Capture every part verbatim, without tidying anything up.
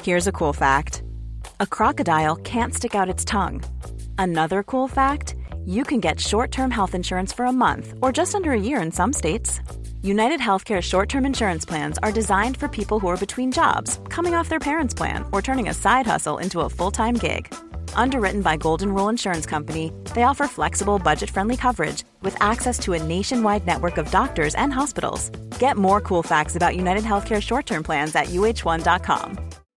Here's a cool fact. A crocodile can't stick out its tongue. Another cool fact, you can get short-term health insurance for a month or just under a year in some states. United Healthcare short-term insurance plans are designed for people who are between jobs, coming off their parents' plan, or turning a side hustle into a full-time gig. Underwritten by Golden Rule Insurance Company, they offer flexible, budget-friendly coverage with access to a nationwide network of doctors and hospitals. Get more cool facts about United Healthcare short-term plans at U H one dot com.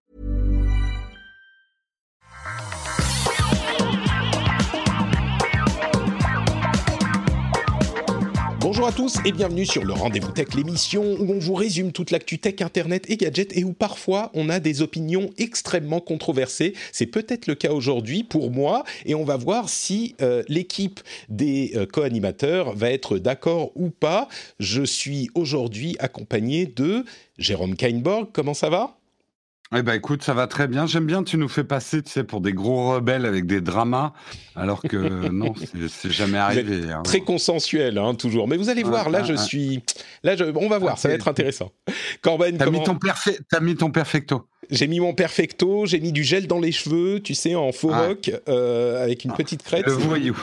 Bonjour à tous et bienvenue sur le Rendez-vous Tech, l'émission où on vous résume toute l'actu tech, internet et gadgets et où parfois on a des opinions extrêmement controversées. C'est peut-être le cas aujourd'hui pour moi et on va voir si euh, l'équipe des euh, co-animateurs va être d'accord ou pas. Je suis aujourd'hui accompagné de Jérôme Kainborg. Comment ça va ? Eh ben écoute, ça va très bien. J'aime bien, tu nous fais passer, tu sais, pour des gros rebelles avec des dramas, alors que non, c'est, c'est jamais arrivé. Vous êtes hein. très consensuel, hein, toujours. Mais vous allez voir, Ouais, là, ouais, je ouais. suis... Là, je... on va voir, Ah, ça va c'est- être intéressant. Corben, T'as, comment... mis ton perfe- T'as mis ton perfecto. J'ai mis mon perfecto, j'ai mis du gel dans les cheveux, tu sais, en faux Ah. rock, euh, avec une petite crête. Le voyou.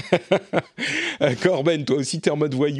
Euh, Corben, toi aussi, t'es en mode voyou ?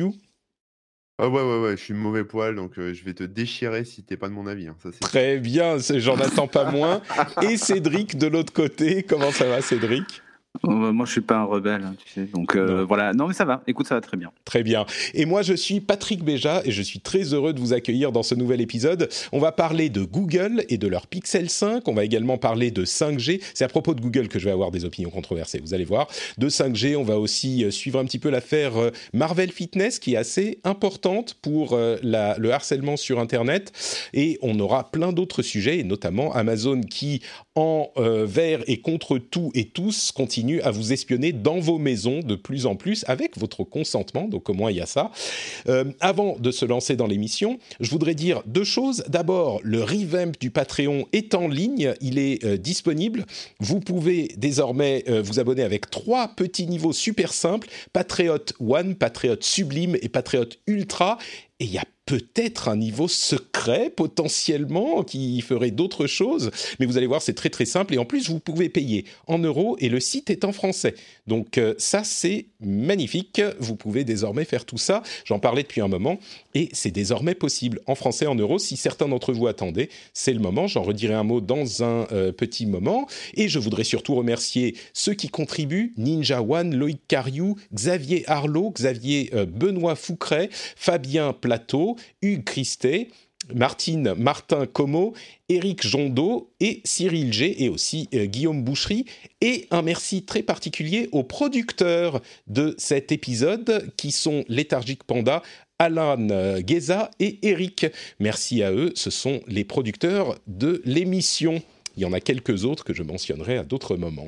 Ah ouais, ouais, ouais, je suis mauvais poil, donc euh, je vais te déchirer si t'es pas de mon avis. Hein, ça, c'est... Très bien, c'est- j'en attends pas moins. Et Cédric, de l'autre côté, comment ça va, Cédric ? Euh, Moi, je suis pas un rebelle, hein, tu sais. Donc euh, Non. voilà. Non, mais ça va. Écoute, ça va très bien. Très bien. Et moi, je suis Patrick Béja et je suis très heureux de vous accueillir dans ce nouvel épisode. On va parler de Google et de leur Pixel cinq. On va également parler de cinq G. C'est à propos de Google que je vais avoir des opinions controversées, vous allez voir. De cinq G, on va aussi euh, suivre un petit peu l'affaire euh, Marvel Fitness qui est assez importante pour euh, la, le harcèlement sur Internet. Et on aura plein d'autres sujets, et notamment Amazon qui, en euh, vert et contre tout et tous, continue à vous espionner dans vos maisons de plus en plus avec votre consentement, donc au moins il y a ça. Euh, avant de se lancer dans l'émission, je voudrais dire deux choses. D'abord, le revamp du Patreon est en ligne, il est euh, disponible. Vous pouvez désormais euh, vous abonner avec trois petits niveaux super simples, Patriot One, Patriot Sublime et Patriot Ultra. Et il y a peut-être un niveau secret potentiellement qui ferait d'autres choses, mais vous allez voir, c'est très très simple. Et en plus, vous pouvez payer en euros et le site est en français. Donc euh, ça, c'est magnifique. Vous pouvez désormais faire tout ça. J'en parlais depuis un moment et c'est désormais possible en français, en euros. Si certains d'entre vous attendaient, c'est le moment. J'en redirai un mot dans un euh, petit moment. Et je voudrais surtout remercier ceux qui contribuent, Ninja One, Loïc Cariou, Xavier Arlot, Xavier euh, Benoît Foucret, Fabien Plateau, Hugues Christet, Martine Martin Como, Éric Jondot et Cyril G et aussi euh, Guillaume Boucherie. Et un merci très particulier aux producteurs de cet épisode qui sont Léthargique Panda, Alan euh, Guéza et Eric. Merci à eux, ce sont les producteurs de l'émission. Il y en a quelques autres que je mentionnerai à d'autres moments.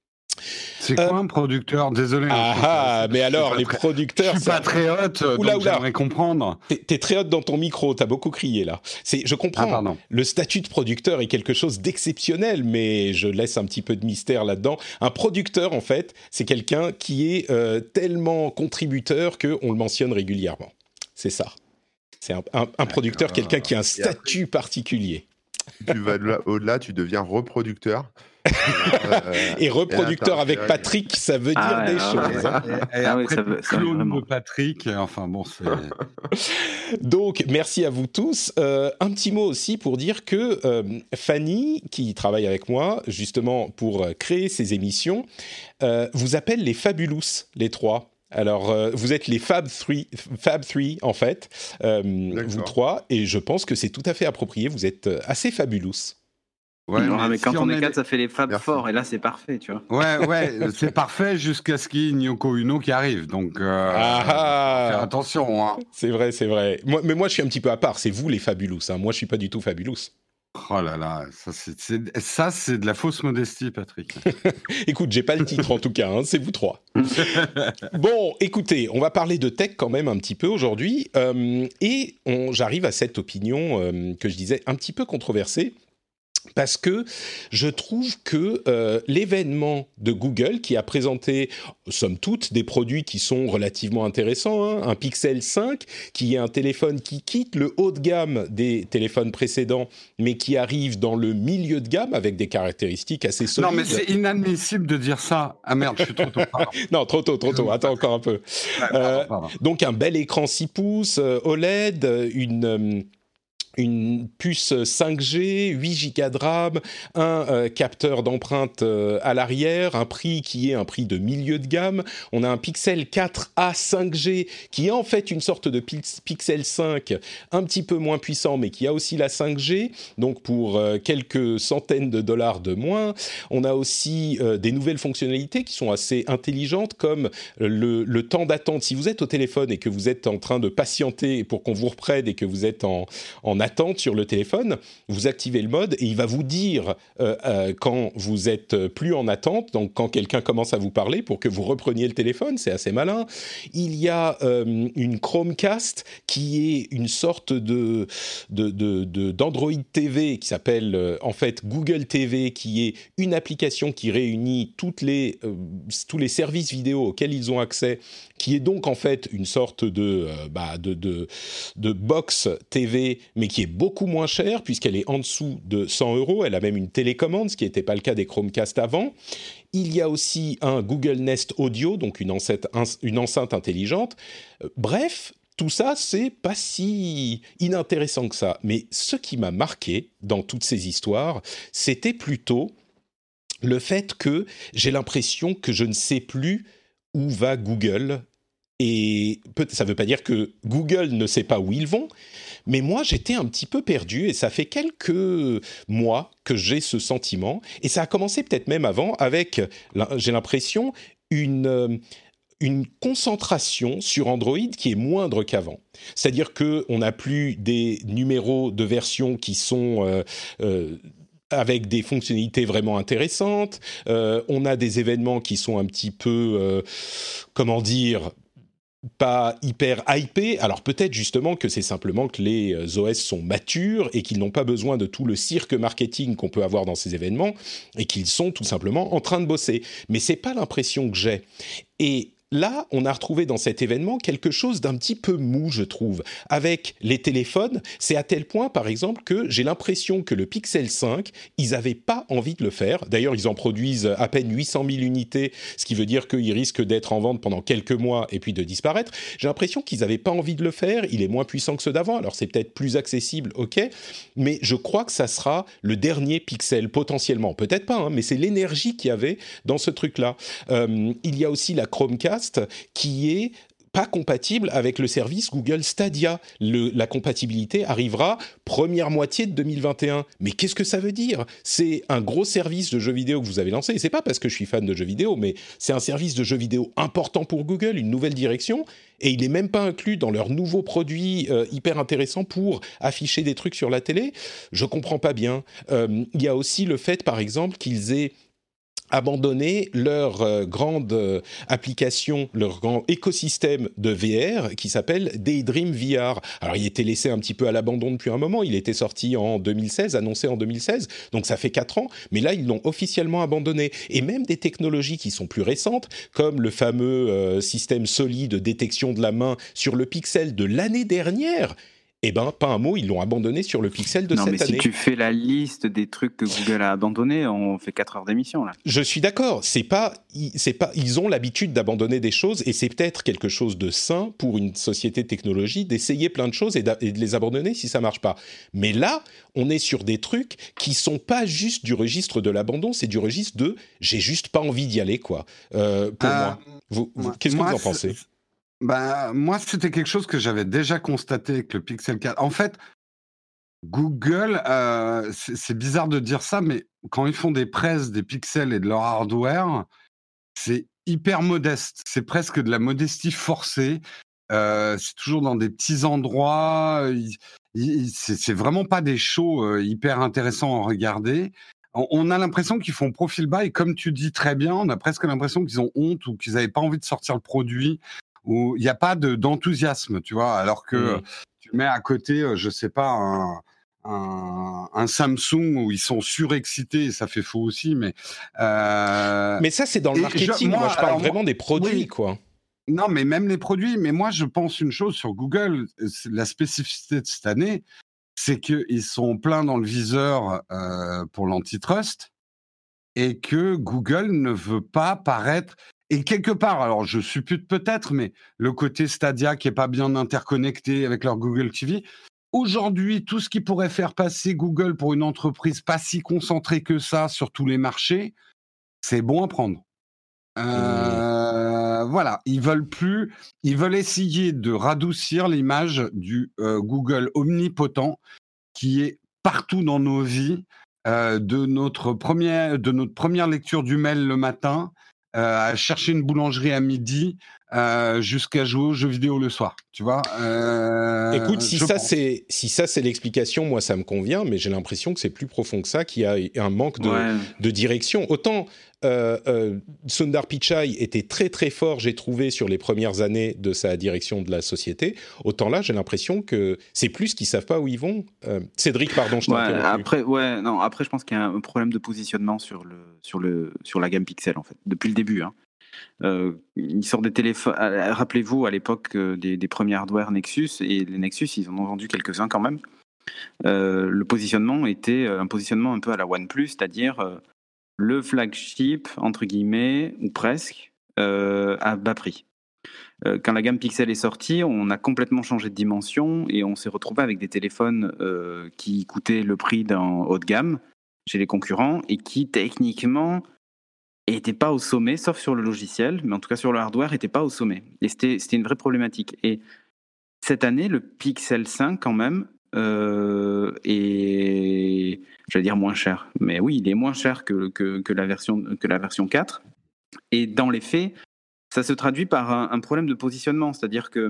C'est quoi Euh, un producteur ? Désolé. hein, Ah je- ah, je- mais je alors, suis les pas très- producteurs... Je suis ça- patriote, donc Oula, oula. j'aimerais comprendre. T'es, t'es très haute dans ton micro, t'as beaucoup crié là. C'est, je comprends, Ah, pardon. le statut de producteur est quelque chose d'exceptionnel, mais je laisse un petit peu de mystère là-dedans. Un producteur, en fait, c'est quelqu'un qui est euh, tellement contributeur qu'on le mentionne régulièrement. C'est ça. C'est un, un- un producteur, quelqu'un qui a un statut particulier. Tu vas de là- au-delà, tu deviens reproducteur. Euh, Et reproducteur là, avec t'as- Patrick, ça veut dire Ah ouais, des ah choses. ouais. hein. Et Ah oui, après, ça veut- ça veut clone vraiment. de Patrick. Enfin bon, c'est... Donc, merci à vous tous. Euh, un petit mot aussi pour dire que euh, Fanny, qui travaille avec moi, justement pour euh, créer ces émissions, euh, vous appelle les Fabulous, les trois. Alors, euh, vous êtes les Fab trois, Fab trois en fait, euh, vous trois, et je pense que c'est tout à fait approprié. Vous êtes euh, assez fabulous. Ouais, non, mais mais quand si on est est- quatre, ça fait les Fab Merci. forts. Et là, c'est parfait, tu vois. Ouais, ouais, c'est parfait jusqu'à ce qu'il y ait Nyoko Uno qui arrive. Donc, euh, Ah ah. faire attention. Hein. C'est vrai, c'est vrai. Moi, mais moi, je suis un petit peu à part. C'est vous les Fabulous. Hein. Moi, je suis pas du tout Fabulous. Oh là là, ça c'est, c'est- ça, c'est de la fausse modestie, Patrick. Écoute, j'ai pas le titre en tout cas, hein, c'est vous trois. Bon, écoutez, on va parler de tech quand même un petit peu aujourd'hui, euh, et on, j'arrive à cette opinion euh, que je disais un petit peu controversée, Parce que je trouve que euh, l'événement de Google, qui a présenté, somme toute, des produits qui sont relativement intéressants, hein, un Pixel cinq, qui est un téléphone qui quitte le haut de gamme des téléphones précédents, mais qui arrive dans le milieu de gamme avec des caractéristiques assez solides. Non, mais c'est inadmissible de dire ça. Ah merde, je suis trop tôt. Pardon. Non, trop tôt, trop tôt. Attends encore un peu. Ouais, pardon, Euh, pardon. donc, un bel écran six pouces, euh, O L E D, une... Euh, une puce cinq G, huit gigas de RAM, un euh, capteur d'empreinte euh, à l'arrière, un prix qui est un prix de milieu de gamme. On a un Pixel quatre A cinq G qui est en fait une sorte de Pix- Pixel cinq un petit peu moins puissant, mais qui a aussi la cinq G, donc pour euh, quelques centaines de dollars de moins. On a aussi euh, des nouvelles fonctionnalités qui sont assez intelligentes, comme le, le temps d'attente. Si vous êtes au téléphone et que vous êtes en train de patienter pour qu'on vous reprenne et que vous êtes en, en attente sur le téléphone, vous activez le mode et il va vous dire euh, euh, quand vous êtes plus en attente, donc quand quelqu'un commence à vous parler pour que vous repreniez le téléphone, c'est assez malin. Il y a euh, une Chromecast qui est une sorte de, de, de, de, d'Android T V qui s'appelle euh, en fait Google T V, qui est une application qui réunit toutes les, euh, tous les services vidéo auxquels ils ont accès, qui est donc en fait une sorte de, euh, bah, de, de, de box T V, mais qui est beaucoup moins chère puisqu'elle est en dessous de cent euros. Elle a même une télécommande, ce qui n'était pas le cas des Chromecast avant. Il y a aussi un Google Nest Audio, donc une enceinte, une enceinte intelligente. Euh, bref, tout ça, c'est pas si inintéressant que ça. Mais ce qui m'a marqué dans toutes ces histoires, c'était plutôt le fait que j'ai l'impression que je ne sais plus où va Google. Et ça ne veut pas dire que Google ne sait pas où ils vont, mais moi, j'étais un petit peu perdu et ça fait quelques mois que j'ai ce sentiment. Et ça a commencé peut-être même avant avec, j'ai l'impression, une, une concentration sur Android qui est moindre qu'avant. C'est-à-dire qu'on n'a plus des numéros de version qui sont... Euh, euh, avec des fonctionnalités vraiment intéressantes. Euh, on a des événements qui sont un petit peu, euh, comment dire... pas hyper hypé, alors peut-être justement que c'est simplement que les O S sont matures et qu'ils n'ont pas besoin de tout le cirque marketing qu'on peut avoir dans ces événements et qu'ils sont tout simplement en train de bosser. Mais c'est pas l'impression que j'ai. Et là, on a retrouvé dans cet événement quelque chose d'un petit peu mou, je trouve. Avec les téléphones, c'est à tel point, par exemple, que j'ai l'impression que le Pixel cinq, ils n'avaient pas envie de le faire. D'ailleurs, ils en produisent à peine huit cent mille unités, ce qui veut dire qu'ils risquent d'être en vente pendant quelques mois et puis de disparaître. J'ai l'impression qu'ils n'avaient pas envie de le faire. Il est moins puissant que ceux d'avant, alors c'est peut-être plus accessible, ok. Mais je crois que ça sera le dernier Pixel, potentiellement. Peut-être pas, hein, mais c'est l'énergie qu'il y avait dans ce truc-là. Euh, il y a aussi la Chromecast, qui est pas compatible avec le service Google Stadia. Le, la compatibilité arrivera première moitié de deux mille vingt et un. Mais qu'est-ce que ça veut dire ? C'est un gros service de jeux vidéo que vous avez lancé. Et c'est pas parce que je suis fan de jeux vidéo, mais c'est un service de jeux vidéo important pour Google, une nouvelle direction. Et il n'est même pas inclus dans leurs nouveaux produits euh, hyper intéressants pour afficher des trucs sur la télé. Je comprends pas bien. Euh, il y a aussi le fait, par exemple, qu'ils aient abandonner leur euh, grande euh, application, leur grand écosystème de V R qui s'appelle Daydream V R. Alors, il était laissé un petit peu à l'abandon depuis un moment. Il était sorti en deux mille seize, annoncé en deux mille seize, donc ça fait quatre ans. Mais là, ils l'ont officiellement abandonné. Et même des technologies qui sont plus récentes, comme le fameux euh, système solide de détection de la main sur le Pixel de l'année dernière, eh ben, pas un mot, ils l'ont abandonné sur le Pixel de non, cette mais année. Si tu fais la liste des trucs que Google a abandonnés, on fait quatre heures d'émission, là. Je suis d'accord, c'est pas, c'est pas, ils ont l'habitude d'abandonner des choses et c'est peut-être quelque chose de sain pour une société de technologie d'essayer plein de choses et, et de les abandonner si ça marche pas. Mais là, on est sur des trucs qui sont pas juste du registre de l'abandon, c'est du registre de j'ai juste pas envie d'y aller, quoi. Euh, pour euh, moi. Vous, vous, qu'est-ce que vous en pensez ? Bah, moi, c'était quelque chose que j'avais déjà constaté avec le Pixel quatre. En fait, Google, euh, c'est, c'est bizarre de dire ça, mais quand ils font des presses des pixels et de leur hardware, c'est hyper modeste. C'est presque de la modestie forcée. Euh, c'est toujours dans des petits endroits. Il, il, c'est, c'est vraiment pas des shows euh, hyper intéressants à regarder. On, on a l'impression qu'ils font profil bas et comme tu dis très bien, on a presque l'impression qu'ils ont honte ou qu'ils n'avaient pas envie de sortir le produit, où il n'y a pas de, d'enthousiasme, tu vois, alors que mmh. tu mets à côté, je sais pas, un, un, un Samsung où ils sont surexcités, et ça fait faux aussi, mais... Euh... Mais ça, c'est dans le marketing. Je, moi, moi, je parle alors, vraiment des produits, oui. quoi. Non, mais même les produits. Mais moi, je pense une chose sur Google, la spécificité de cette année, c'est qu'ils sont pleins dans le viseur euh, pour l'antitrust et que Google ne veut pas paraître... Et quelque part, alors je suppute peut-être, mais le côté Stadia qui est pas bien interconnecté avec leur Google T V, aujourd'hui, tout ce qui pourrait faire passer Google pour une entreprise pas si concentrée que ça sur tous les marchés, c'est bon à prendre. Euh, mmh. Voilà, ils veulent plus, ils veulent essayer de radoucir l'image du euh, Google omnipotent qui est partout dans nos vies, euh, de notre première, de notre première lecture du mail le matin. Euh, à chercher une boulangerie à midi euh, jusqu'à jouer aux jeux vidéo le soir, tu vois. Euh, Écoute, si ça, c'est, si ça c'est l'explication, moi ça me convient, mais j'ai l'impression que c'est plus profond que ça, qu'il y a un manque de, ouais. de direction. Autant euh, euh, Sundar Pichai était très très fort, j'ai trouvé, sur les premières années de sa direction de la société, autant là j'ai l'impression que c'est plus qu'ils savent pas où ils vont. Euh, Cédric, pardon, je t'ai ouais, interrompu. Après, ouais, non, après je pense qu'il y a un problème de positionnement sur, le, sur, le, sur la gamme Pixel, en fait, depuis le début. Hein. Euh, ils sortent des téléphones. Rappelez-vous à l'époque euh, des, des premiers hardware Nexus, et les Nexus, ils en ont vendu quelques-uns quand même. Euh, le positionnement était un positionnement un peu à la OnePlus, c'est-à-dire euh, le flagship, entre guillemets, ou presque, euh, à bas prix. Euh, quand la gamme Pixel est sortie, on a complètement changé de dimension et on s'est retrouvé avec des téléphones euh, qui coûtaient le prix d'un haut de gamme chez les concurrents et qui, techniquement, n'étaient pas au sommet, sauf sur le logiciel, mais en tout cas sur le hardware, n'étaient pas au sommet. Et c'était, c'était une vraie problématique. Et cette année, le Pixel cinq, quand même, euh, est, j'allais dire moins cher. Mais oui, il est moins cher que, que, que, la, version, que la version quatre. Et dans les faits, ça se traduit par un, un problème de positionnement. C'est-à-dire que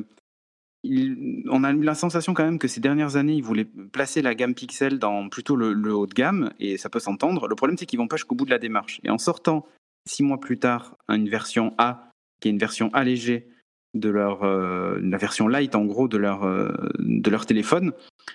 il, on a eu la sensation quand même que ces dernières années, ils voulaient placer la gamme Pixel dans plutôt le, le haut de gamme, et ça peut s'entendre. Le problème, c'est qu'ils ne vont pas jusqu'au bout de la démarche. Et en sortant six mois plus tard, une version A, qui est une version allégée de leur, euh, la version light en gros de leur, euh, de leur téléphone,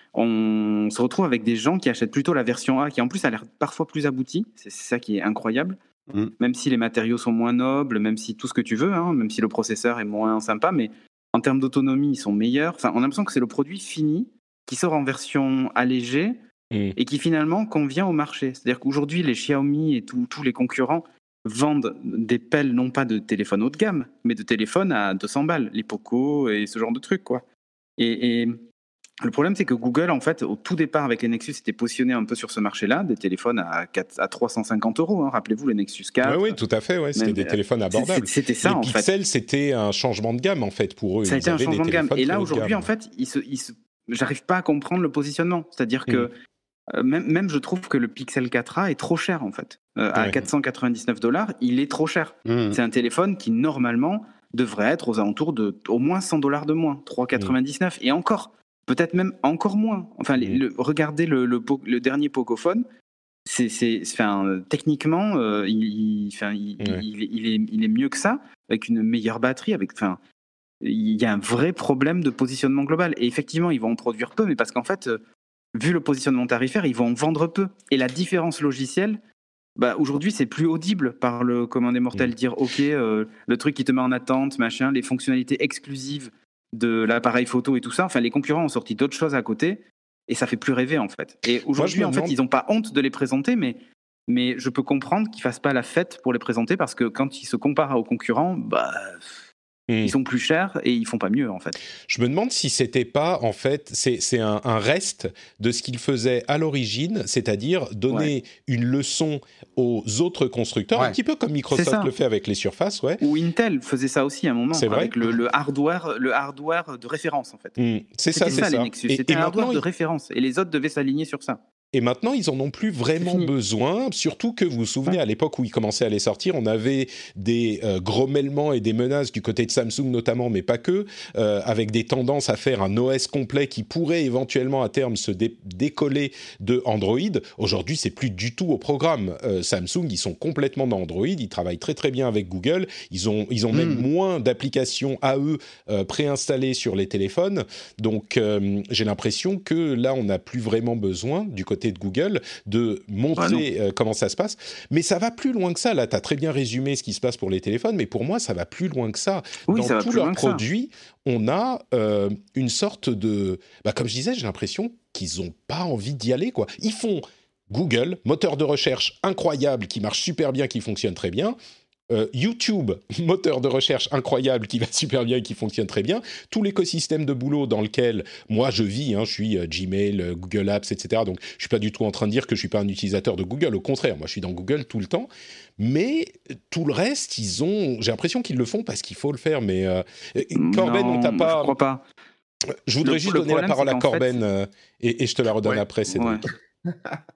on se retrouve avec des gens qui achètent plutôt la version A, qui en plus a l'air parfois plus aboutie. C'est, c'est ça qui est incroyable. Mmh. Même si les matériaux sont moins nobles, même si tout ce que tu veux, hein, même si le processeur est moins sympa, mais en termes d'autonomie, ils sont meilleurs. Enfin, on a l'impression que c'est le produit fini qui sort en version allégée mmh. et qui finalement convient au marché. C'est-à-dire qu'aujourd'hui, les Xiaomi et tous les concurrents vendent des pelles, non pas de téléphones haut de gamme, mais de téléphones à deux cents balles, les Poco et ce genre de trucs, quoi. Et, et le problème, c'est que Google, en fait, au tout départ, avec les Nexus, s'était positionné un peu sur ce marché-là, des téléphones à, quatre, à trois cent cinquante euros, hein. Rappelez-vous, les Nexus quatre. Oui, oui, tout à fait, ouais. C'était même, des téléphones abordables. C'était ça, les en Pixel, fait. c'était un changement de gamme, en fait, pour eux. Ça a ils été un changement de gamme. Et là, aujourd'hui, gamme. en fait, ils se, ils se... j'arrive pas à comprendre le positionnement. C'est-à-dire que mmh. Euh, même, même je trouve que le Pixel quatre A est trop cher en fait. Euh, à ouais. quatre cent quatre-vingt-dix-neuf dollars, il est trop cher. Mmh. C'est un téléphone qui normalement devrait être aux alentours de au moins cent dollars de moins, trois cent quatre-vingt-dix-neuf mmh. et encore, peut-être même encore moins. Enfin, mmh. les, le, regardez le, le, le dernier Pocophone. C'est, c'est, enfin, techniquement, euh, il, il, enfin, il, ouais. il, il, est, il est mieux que ça, avec une meilleure batterie, avec, enfin, il y a un vrai problème de positionnement global. Et effectivement, ils vont en produire peu, mais parce qu'en fait, vu le positionnement tarifaire, ils vont en vendre peu. Et la différence logicielle, bah, aujourd'hui, c'est plus audible par le commun des mortels. Mmh. Dire, OK, euh, le truc qui te met en attente, machin, les fonctionnalités exclusives de l'appareil photo et tout ça. Enfin, les concurrents ont sorti d'autres choses à côté et ça fait plus rêver, en fait. Et aujourd'hui, Moi, en demande... fait, ils n'ont pas honte de les présenter, mais, mais je peux comprendre qu'ils ne fassent pas la fête pour les présenter parce que quand ils se comparent aux concurrents, bah... Ils sont plus chers et ils font pas mieux en fait. Je me demande si c'était pas en fait c'est c'est un, un reste de ce qu'ils faisaient à l'origine, c'est-à-dire donner ouais. une leçon aux autres constructeurs, ouais. un petit peu comme Microsoft le fait avec les Surface, ouais. Ou Intel faisait ça aussi à un moment c'est vrai avec le, le hardware, le hardware de référence en fait. Mmh. C'est c'était ça, c'est ça, ça. les Nexus. Et, c'était et un hardware de référence et les autres devaient s'aligner sur ça. Et maintenant, ils en ont plus vraiment besoin, surtout que vous vous souvenez, à l'époque où ils commençaient à les sortir, on avait des euh, grommellement et des menaces du côté de Samsung notamment, mais pas que, euh, avec des tendances à faire un O S complet qui pourrait éventuellement à terme se dé- décoller de Android. Aujourd'hui, c'est plus du tout au programme. Euh, Samsung, ils sont complètement dans Android, ils travaillent très très bien avec Google, ils ont, ils ont mmh. même moins d'applications à eux euh, préinstallées sur les téléphones. Donc, euh, j'ai l'impression que là, on n'a plus vraiment besoin du côté de Google de montrer ah euh, comment ça se passe, mais ça va plus loin que ça. Là, tu as très bien résumé ce qui se passe pour les téléphones, mais pour moi, ça va plus loin que ça. Oui, dans ça va tous plus leurs loin produits, que ça. On a euh, une sorte de... Bah, comme je disais, j'ai l'impression qu'ils n'ont pas envie d'y aller, quoi. Ils font Google, moteur de recherche incroyable, qui marche super bien, qui fonctionne très bien. Euh, YouTube, moteur de recherche incroyable qui va super bien et qui fonctionne très bien. Tout l'écosystème de boulot dans lequel moi je vis, hein, je suis euh, Gmail, euh, Google Apps, et cetera. Donc je suis pas du tout en train de dire que je suis pas un utilisateur de Google. Au contraire, moi je suis dans Google tout le temps. Mais tout le reste, ils ont. J'ai l'impression qu'ils le font parce qu'il faut le faire. Mais euh, Corben, non, on t'a pas. Je crois pas. Je voudrais le, juste le donner la parole à Corben fait... euh, et, et je te la redonne ouais. après, Cédric. Ouais.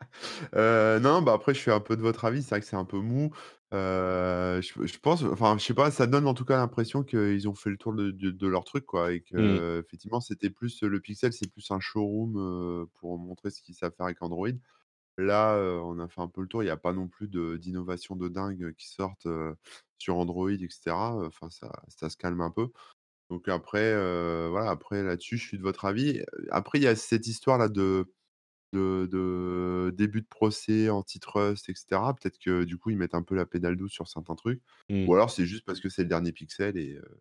euh, non, bah après je suis un peu de votre avis. C'est vrai que c'est un peu mou. Euh, je, je pense, enfin, je sais pas, ça donne en tout cas l'impression qu'ils ont fait le tour de, de, de leur truc, quoi, et que mmh. effectivement, c'était plus le Pixel, c'est plus un showroom euh, pour montrer ce qu'ils savent faire avec Android. Là, euh, on a fait un peu le tour. Il n'y a pas non plus de, d'innovation de dingue qui sortent euh, sur Android, et cetera. Enfin, ça, ça se calme un peu. Donc après, euh, voilà, après là-dessus, je suis de votre avis. Après, il y a cette histoire là de De, de début de procès, antitrust, et cetera. Peut-être que du coup, ils mettent un peu la pédale douce sur certains trucs. Mmh. Ou alors, c'est juste parce que c'est le dernier Pixel et, euh,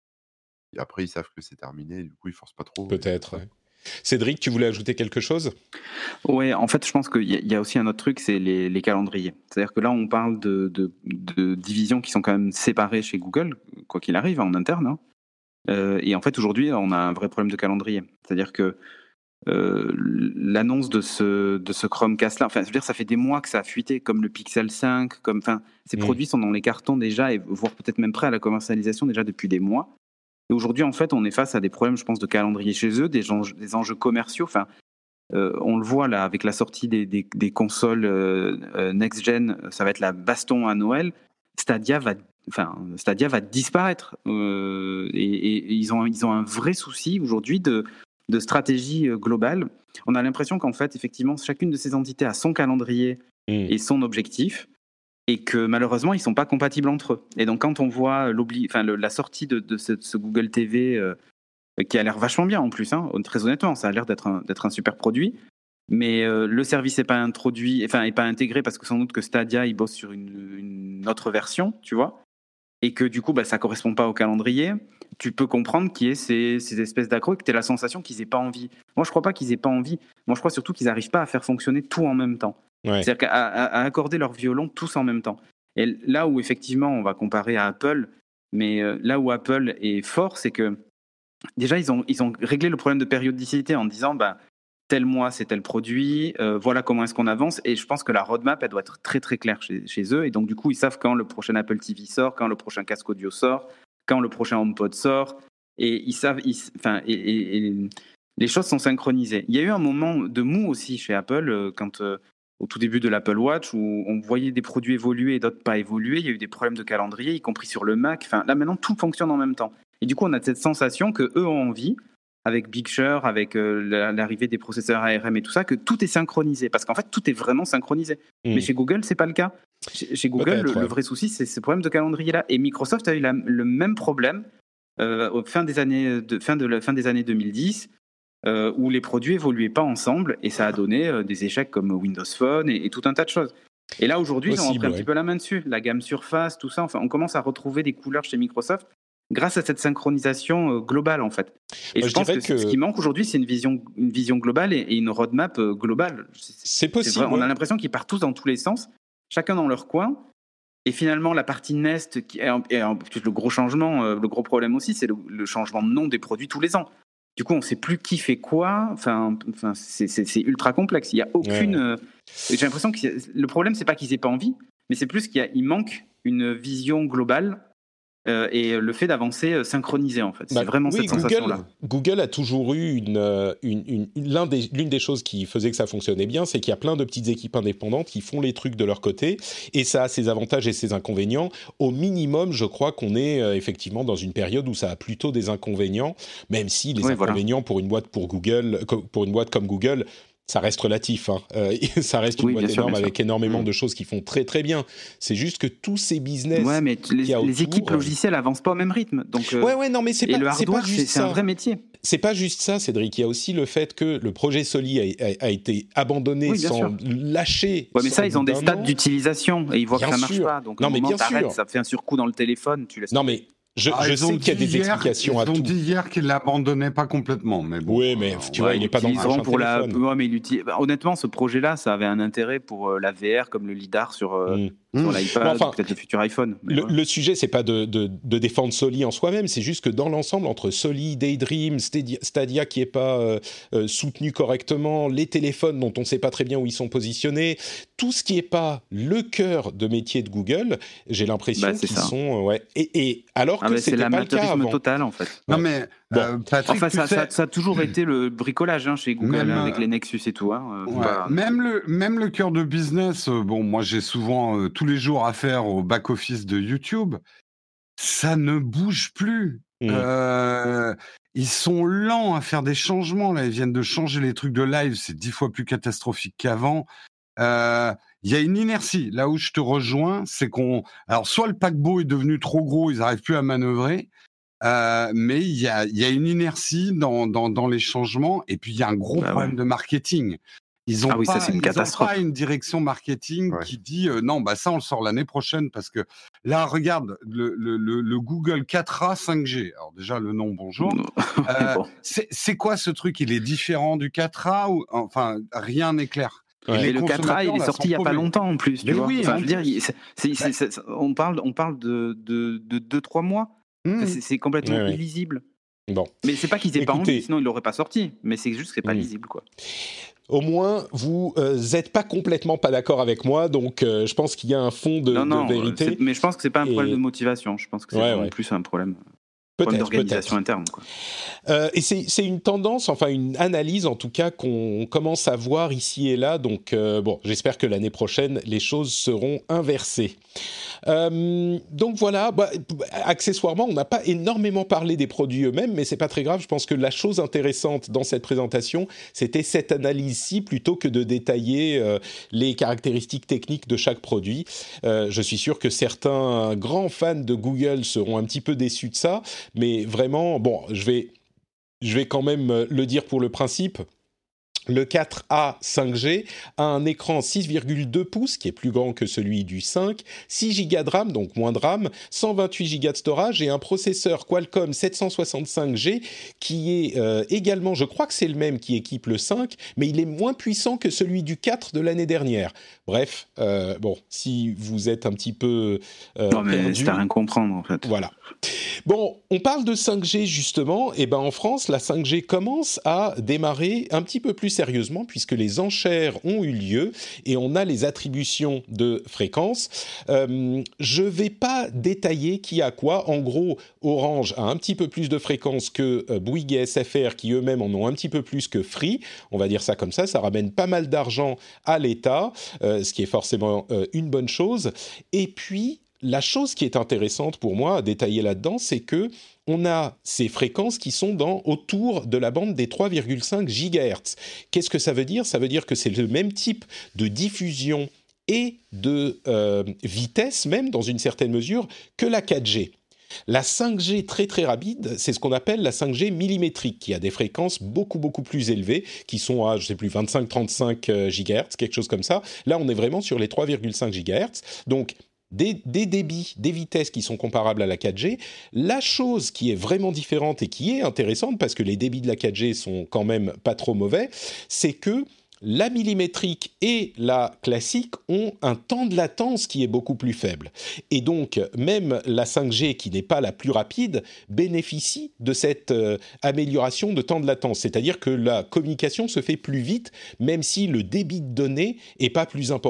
et après, ils savent que c'est terminé. Et du coup, ils forcent pas trop. Peut-être. Ouais. Cédric, tu voulais ajouter quelque chose ? Oui, en fait, je pense qu'il y, y a aussi un autre truc, c'est les, les calendriers. C'est-à-dire que là, on parle de, de, de divisions qui sont quand même séparées chez Google, quoi qu'il arrive, en interne. Hein. Euh, et en fait, aujourd'hui, on a un vrai problème de calendrier. C'est-à-dire que Euh, l'annonce de ce, de ce Chromecast-là, enfin, je veux dire, ça fait des mois que ça a fuité, comme le Pixel cinq, comme, enfin, ces mmh. produits sont dans les cartons déjà, et voire peut-être même prêts à la commercialisation déjà depuis des mois. Et aujourd'hui, en fait, on est face à des problèmes, je pense, de calendrier chez eux, des enjeux, des enjeux commerciaux. Enfin, euh, on le voit là avec la sortie des, des, des consoles euh, euh, next-gen, ça va être la baston à Noël. Stadia va, enfin, Stadia va disparaître, euh, et, et, et ils ont, ils ont un vrai souci aujourd'hui de de stratégie globale. On a l'impression qu'en fait, effectivement, chacune de ces entités a son calendrier mmh. et son objectif, et que malheureusement, ils ne sont pas compatibles entre eux. Et donc, quand on voit enfin, le, la sortie de, de, ce, de ce Google T V, euh, qui a l'air vachement bien en plus, hein, très honnêtement, ça a l'air d'être un, d'être un super produit, mais euh, le service n'est pas introduit, enfin, n'est pas intégré parce que sans doute que Stadia, il bosse sur une, une autre version, tu vois, et que du coup, bah, ça ne correspond pas au calendrier. Tu peux comprendre qu'il y ait ces, ces espèces d'accros et que tu aies la sensation qu'ils n'aient pas envie. Moi, je ne crois pas qu'ils n'aient pas envie. Moi, je crois surtout qu'ils n'arrivent pas à faire fonctionner tout en même temps. Ouais. C'est-à-dire qu'à à, à accorder leur violon tous en même temps. Et là où, effectivement, on va comparer à Apple, mais euh, là où Apple est fort, c'est que déjà, ils ont, ils ont réglé le problème de périodicité en disant bah, tel mois, c'est tel produit, euh, voilà comment est-ce qu'on avance. Et je pense que la roadmap, elle doit être très, très claire chez, chez eux. Et donc, du coup, ils savent quand le prochain Apple T V sort, quand le prochain casque audio sort, quand le prochain HomePod sort, et ils savent, ils, enfin, et, et, et les choses sont synchronisées. Il y a eu un moment de mou aussi chez Apple, quand euh, au tout début de l'Apple Watch, où on voyait des produits évoluer et d'autres pas évoluer. Il y a eu des problèmes de calendrier, y compris sur le Mac. Enfin, là maintenant, tout fonctionne en même temps. Et du coup, on a cette sensation que eux ont envie, avec Big Sur, avec euh, l'arrivée des processeurs A R M et tout ça, que tout est synchronisé. Parce qu'en fait, tout est vraiment synchronisé. Mmh. Mais chez Google, c'est pas le cas. Chez, chez Google, le, ouais. le vrai souci, c'est ce problème de calendrier-là. Et Microsoft a eu la, le même problème euh, au fin des années, de, fin, de la, fin des années deux mille dix, euh, où les produits évoluaient pas ensemble, et ça a donné euh, des échecs comme Windows Phone et, et tout un tas de choses. Et là, aujourd'hui, Possible, ils ont repris ouais. un petit peu la main dessus. La gamme Surface, tout ça. Enfin, on commence à retrouver des couleurs chez Microsoft grâce à cette synchronisation euh, globale, en fait. Et Moi, je, je pense que, que ce qui manque aujourd'hui, c'est une vision, une vision globale et, et une roadmap euh, globale. C'est, c'est possible. C'est vrai, ouais. On a l'impression qu'ils partent tous dans tous les sens, chacun dans leur coin. Et finalement, la partie Nest, qui est, est le gros changement, euh, le gros problème aussi, c'est le, le changement de nom des produits tous les ans. Du coup, on ne sait plus qui fait quoi. Enfin, enfin c'est, c'est, c'est ultra complexe. Il y a aucune. Ouais. Euh, j'ai l'impression que le problème, c'est pas qu'ils aient pas envie, mais c'est plus qu'il y a, il manque une vision globale Euh, et le fait d'avancer euh, synchronisé, en fait. C'est Bah, vraiment oui, cette sensation-là. Google, Google a toujours eu une, euh, une, une, une- l'un des, l'une des choses qui faisait que ça fonctionnait bien, c'est qu'il y a plein de petites équipes indépendantes qui font les trucs de leur côté, et ça a ses avantages et ses inconvénients. Au minimum, je crois qu'on est euh, effectivement dans une période où ça a plutôt des inconvénients, même si les Oui, voilà. inconvénients pour une boîte pour Google, co- pour une boîte comme Google, ça reste relatif, hein. Euh, ça reste une Oui, boîte bien sûr, énorme bien sûr. avec énormément Mm. de choses qui font très très bien. C'est juste que tous ces business Ouais, mais t- les, qu'il y a les autour, équipes euh, logicielles avancent pas au même rythme. Donc, euh, Ouais, ouais, non, mais c'est et pas, le c'est pas hardware, c'est juste c'est un ça. vrai métier. C'est pas juste ça, Cédric. Il y a aussi le fait que le projet Soli a, a- a été abandonné Oui, bien sans sûr. lâcher. Ouais, mais sans- ça, au ils bout ont des d'un stades an. d'utilisation et ils voient Bien que ça marche sûr. pas. Donc, Non, à un mais moment, bien t'arrêtes, sûr. ça fait un surcoût dans le téléphone, tu laisses Non, tomber. mais je, Ah, je ils ont sais qu'il y a dit des hier, explications ils à ont tout. dit hier qu'ils l'abandonnaient pas complètement, mais bon. Oui, mais euh, tu on vois, va- il n'est Ils pas dans le l'utiliseront prochain pour la. téléphone. Ouais, mais ils l'utilisent- bah, honnêtement, ce projet-là, ça avait un intérêt pour euh, la V R, comme le lidar sur, euh, Mm. sur Hmm. l'iPad, Bon, enfin, ou peut-être le futur iPhone. Mais Le, voilà. le sujet, c'est pas de, de, de défendre Soli en soi-même, c'est juste que dans l'ensemble, entre Soli, Daydream, Stadia, Stadia qui est pas euh, euh, soutenu correctement, les téléphones dont on ne sait pas très bien où ils sont positionnés, tout ce qui est pas le cœur de métier de Google, j'ai l'impression Bah, c'est qu'ils ça. sont euh, ouais. Et, et alors Ah, que bah, c'est c'était pas le cas l'amateurisme avant. total, en fait. Non, Ouais. mais Bon. euh, Patrick, Enfin, tu ça, sais, ça, ça a toujours été le bricolage hein, chez Google, même, hein, avec euh, les Nexus et tout. Hein. euh, faut ouais, pas- même le même le cœur de business. euh, bon, moi, j'ai souvent euh, tous les jours affaire au back office de YouTube. Ça ne bouge plus. Mm. Euh, ils sont lents à faire des changements. Là, ils viennent de changer les trucs de live. C'est dix fois plus catastrophique qu'avant. Euh, Il y a une inertie. Là où je te rejoins, c'est qu'on. Alors, soit le paquebot est devenu trop gros, ils n'arrivent plus à manœuvrer. Euh, mais il y a, il y a une inertie dans, dans, dans les changements. Et puis, il y a un gros Bah problème ouais. de marketing. Ils n'ont Ah oui, ça, pas, c'est une ils ont catastrophe. pas une direction marketing Ouais. qui dit euh, non, bah ça on le sort l'année prochaine parce que là regarde le, le, le, le Google quatre A cinq G. Alors déjà le nom bonjour. Euh, Bon. c'est, c'est quoi ce truc? Il est différent du quatre A ou enfin rien n'est clair. Et Ouais. les Et le quatre A, il consommateurs, est là, sorti sont il n'y a pas paumés. longtemps en plus, tu Mais vois. oui, Enfin, en je veux dire, plus. il- c'est- c'est- c'est- c'est- on parle, on parle de de de deux trois mois. Mmh. Enfin, c'est, c'est complètement Ouais, ouais. illisible. Bon. Mais c'est pas qu'ils aient pas Écoutez. envie, sinon ils l'auraient pas sorti. Mais c'est juste que c'est pas Mm. lisible, quoi. Au moins, vous n'êtes pas complètement pas d'accord avec moi, donc euh, je pense qu'il y a un fond de, non, non. de euh, vérité. c'est- mais je pense que c'est pas un Et- problème de motivation. Je pense que c'est Ouais, vraiment ouais. plus un problème, problème Peut-être, d'organisation peut-être. interne, quoi. Euh, et c'est, c'est une tendance, enfin une analyse en tout cas qu'on commence à voir ici et là. Donc euh, bon, j'espère que l'année prochaine les choses seront inversées. Euh, donc voilà. Bah, accessoirement, on n'a pas énormément parlé des produits eux-mêmes, mais c'est pas très grave. Je pense que la chose intéressante dans cette présentation, c'était cette analyse-ci plutôt que de détailler euh, les caractéristiques techniques de chaque produit. Euh, je suis sûr que certains grands fans de Google seront un petit peu déçus de ça, mais vraiment, bon, je vais Je vais quand même le dire pour le principe. Le quatre A cinq G a un écran six virgule deux pouces, qui est plus grand que celui du cinq, six gigas de RAM, donc moins de RAM, cent vingt-huit gigas de storage et un processeur Qualcomm sept cent soixante-cinq G qui est euh, également, je crois que c'est le même qui équipe le cinq, mais il est moins puissant que celui du quatre de l'année dernière. Bref, euh, bon, si vous êtes un petit peu euh, Non, mais perdu, c'est à rien comprendre, en fait. voilà. Bon, on parle de cinq G justement, et ben en France, la cinq G commence à démarrer un petit peu plus sérieusement puisque les enchères ont eu lieu et on a les attributions de fréquences. Euh, je vais pas détailler qui a quoi. En gros, Orange a un petit peu plus de fréquences que euh, Bouygues et S F R qui eux-mêmes en ont un petit peu plus que Free. On va dire ça comme ça. Ça ramène pas mal d'argent à l'État, euh, ce qui est forcément euh, une bonne chose. Et puis la chose qui est intéressante pour moi à détailler là-dedans, c'est que on a ces fréquences qui sont dans, autour de la bande des trois virgule cinq gigahertz. Qu'est-ce que ça veut dire ? Ça veut dire que c'est le même type de diffusion et de euh, vitesse, même dans une certaine mesure, que la quatre G. La cinq G très très rapide, c'est ce qu'on appelle la cinq G millimétrique, qui a des fréquences beaucoup beaucoup plus élevées, qui sont à, je sais plus, vingt-cinq à trente-cinq gigahertz, quelque chose comme ça. Là, on est vraiment sur les trois virgule cinq gigahertz. Donc, Des, des débits, des vitesses qui sont comparables à la quatre G. La chose qui est vraiment différente et qui est intéressante, parce que les débits de la quatre G sont quand même pas trop mauvais, c'est que la millimétrique et la classique ont un temps de latence qui est beaucoup plus faible. Et donc, même la cinq G, qui n'est pas la plus rapide, bénéficie de cette euh, amélioration de temps de latence. C'est-à-dire que la communication se fait plus vite, même si le débit de données n'est pas plus important.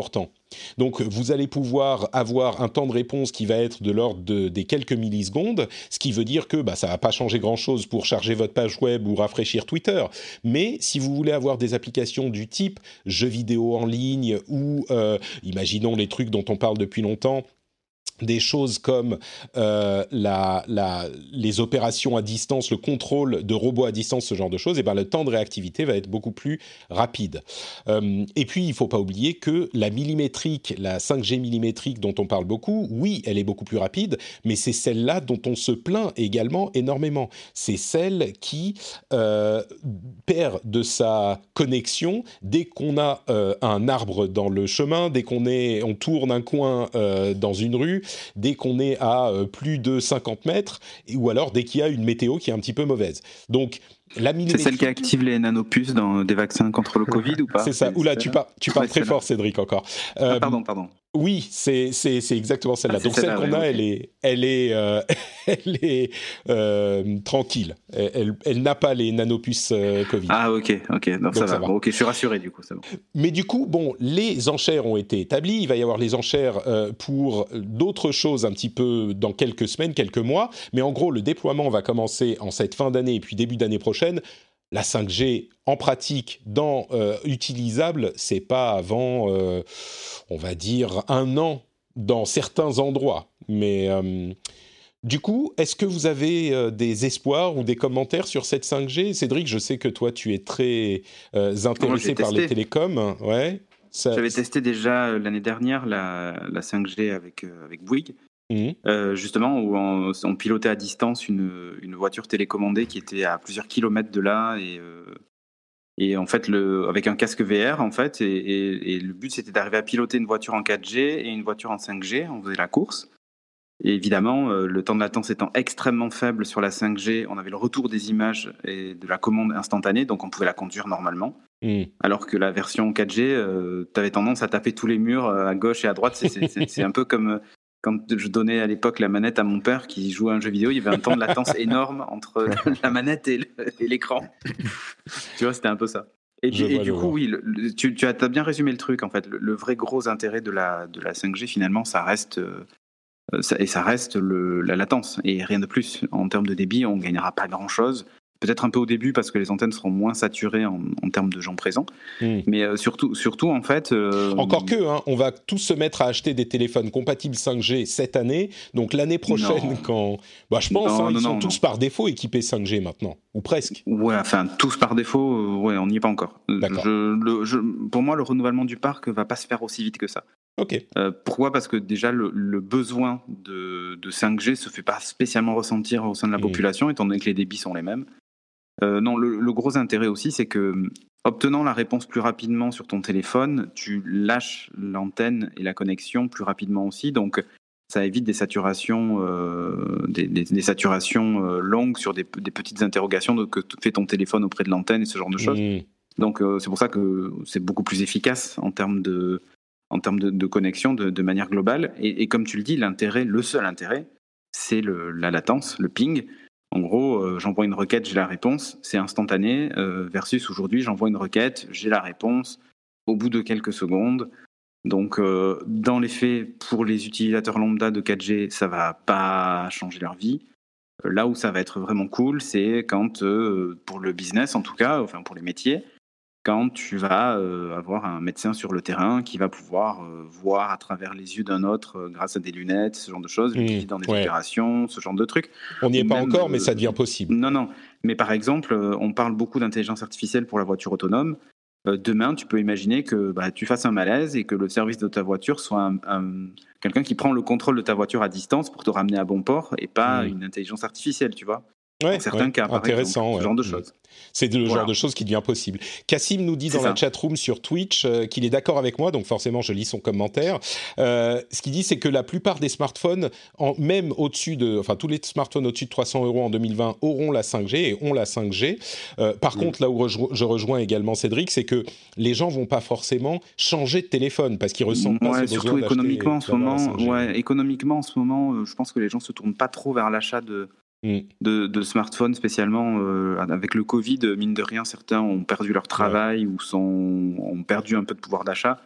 Donc, vous allez pouvoir avoir un temps de réponse qui va être de l'ordre de, des quelques millisecondes, ce qui veut dire que bah, ça ne va pas changer grand-chose pour charger votre page web ou rafraîchir Twitter. Mais si vous voulez avoir des applications du type jeux vidéo en ligne ou, euh, imaginons les trucs dont on parle depuis longtemps, des choses comme euh, la, la, les opérations à distance, le contrôle de robots à distance, ce genre de choses, et ben le temps de réactivité va être beaucoup plus rapide. Euh, et puis, il ne faut pas oublier que la millimétrique, la cinq G millimétrique dont on parle beaucoup, oui, elle est beaucoup plus rapide, mais c'est celle-là dont on se plaint également énormément. C'est celle qui euh, perd de sa connexion dès qu'on a euh, un arbre dans le chemin, dès qu'on est, on tourne un coin euh, dans une rue, dès qu'on est à euh, plus de cinquante mètres, ou alors dès qu'il y a une météo qui est un petit peu mauvaise. Donc, la millimétrique... C'est celle qui active les nanopuces dans des vaccins contre le Covid ou pas? C'est ça. Oula, tu, par... tu parles ouais, très fort, Cédric, encore. Euh, ah, pardon, pardon. Oui, c'est, c'est, c'est exactement celle-là. Ah, c'est Donc, celle qu'on ouais, a, okay. elle est, elle est, euh, elle est euh, tranquille. Elle, elle, elle n'a pas les nanopuces euh, Covid. Ah, ok, ok. Donc, Donc ça, ça va. va. Bon, ok, je suis rassuré, du coup. C'est bon. Mais du coup, bon, les enchères ont été établies. Il va y avoir les enchères euh, pour d'autres choses un petit peu dans quelques semaines, quelques mois. Mais en gros, le déploiement va commencer en cette fin d'année et puis début d'année prochaine. La cinq G en pratique, dans euh, utilisable, c'est pas avant, euh, on va dire, un an dans certains endroits. Mais euh, du coup, est-ce que vous avez euh, des espoirs ou des commentaires sur cette cinq G? Cédric, je sais que toi, tu es très euh, intéressé Moi, par les télécoms. Ouais, ça... J'avais testé déjà euh, l'année dernière la, la cinq G avec, euh, avec Bouygues. Mmh. Euh, justement, où on, on pilotait à distance une, une voiture télécommandée qui était à plusieurs kilomètres de là et, euh, et en fait, le, avec un casque V R, en fait, et, et, et le but c'était d'arriver à piloter une voiture en quatre G et une voiture en cinq G. On faisait la course. Et évidemment, euh, le temps de latence étant extrêmement faible sur la cinq G, on avait le retour des images et de la commande instantanée, donc on pouvait la conduire normalement. Mmh. Alors que la version quatre G, euh, tu avais tendance à taper tous les murs à gauche et à droite. C'est, c'est, c'est, c'est un peu comme quand je donnais à l'époque la manette à mon père qui jouait à un jeu vidéo, il y avait un temps de latence énorme entre la manette et, le, et l'écran. Tu vois, c'était un peu ça. Et, puis, et du coup, oui, le, le, tu, tu as bien résumé le truc, en fait. Le, le vrai gros intérêt de la, de la cinq G, finalement, ça reste, euh, ça, et ça reste le, la latence, et rien de plus. En termes de débit, on ne gagnera pas grand-chose. Peut-être un peu au début parce que les antennes seront moins saturées en, en termes de gens présents, mmh. mais euh, surtout, surtout en fait. Euh... Encore que, hein, on va tous se mettre à acheter des téléphones compatibles cinq G cette année, donc l'année prochaine, non. quand, bah, je pense, non, hein, non, ils sont non, tous non. par défaut équipés cinq G maintenant, ou presque. Ouais, enfin tous par défaut, euh, ouais, on n'y est pas encore. D'accord. Je, le, je, pour moi, le renouvellement du parc va pas se faire aussi vite que ça. Ok. Euh, pourquoi ? Parce que déjà le, le besoin de, de cinq G se fait pas spécialement ressentir au sein de la mmh. population, étant donné que les débits sont les mêmes. Euh, non, le, le gros intérêt aussi, c'est que obtenant la réponse plus rapidement sur ton téléphone, tu lâches l'antenne et la connexion plus rapidement aussi, donc ça évite des saturations, euh, des, des, des saturations euh, longues sur des, des petites interrogations de, que fait ton téléphone auprès de l'antenne et ce genre de choses. Mmh. Donc euh, c'est pour ça que c'est beaucoup plus efficace en termes de, en termes de, de connexion de, de manière globale. Et, et comme tu le dis, l'intérêt, le seul intérêt, c'est le, la latence, le ping. En gros, euh, j'envoie une requête, j'ai la réponse, c'est instantané, euh, versus aujourd'hui, j'envoie une requête, j'ai la réponse au bout de quelques secondes. Donc, euh, dans les faits, pour les utilisateurs lambda de quatre G, ça ne va pas changer leur vie. Euh, là où ça va être vraiment cool, c'est quand, euh, pour le business en tout cas, enfin pour les métiers, quand tu vas euh, avoir un médecin sur le terrain qui va pouvoir euh, voir à travers les yeux d'un autre euh, grâce à des lunettes, ce genre de choses, mmh, dans des ouais. opérations, ce genre de trucs. On n'y est pas même, encore, mais ça devient possible. Non, non. Mais par exemple, euh, on parle beaucoup d'intelligence artificielle pour la voiture autonome. Euh, demain, tu peux imaginer que bah, tu fasses un malaise et que le service de ta voiture soit un, un, quelqu'un qui prend le contrôle de ta voiture à distance pour te ramener à bon port et pas mmh. une intelligence artificielle, tu vois. Ouais, dans certains ouais, cas, par intéressant, exemple, ouais. ce genre de choses. C'est le voilà. genre de choses qui devient possible. Cassim nous dit c'est dans ça. la chatroom sur Twitch euh, qu'il est d'accord avec moi, donc forcément je lis son commentaire. Euh, ce qu'il dit, c'est que la plupart des smartphones, en, même au-dessus de, enfin tous les smartphones au-dessus de trois cents euros en deux mille vingt auront la cinq G et ont la cinq G. Euh, par mmh. contre, là où rejo- je rejoins également Cédric, c'est que les gens vont pas forcément changer de téléphone parce qu'ils ressentent ouais, pas ce surtout besoin économiquement en ce moment. cinq G. Ouais, économiquement en ce moment, euh, je pense que les gens se tournent pas trop vers l'achat de. De, de smartphones spécialement euh, avec le Covid, mine de rien, certains ont perdu leur travail ouais. ou sont, ont perdu un peu de pouvoir d'achat.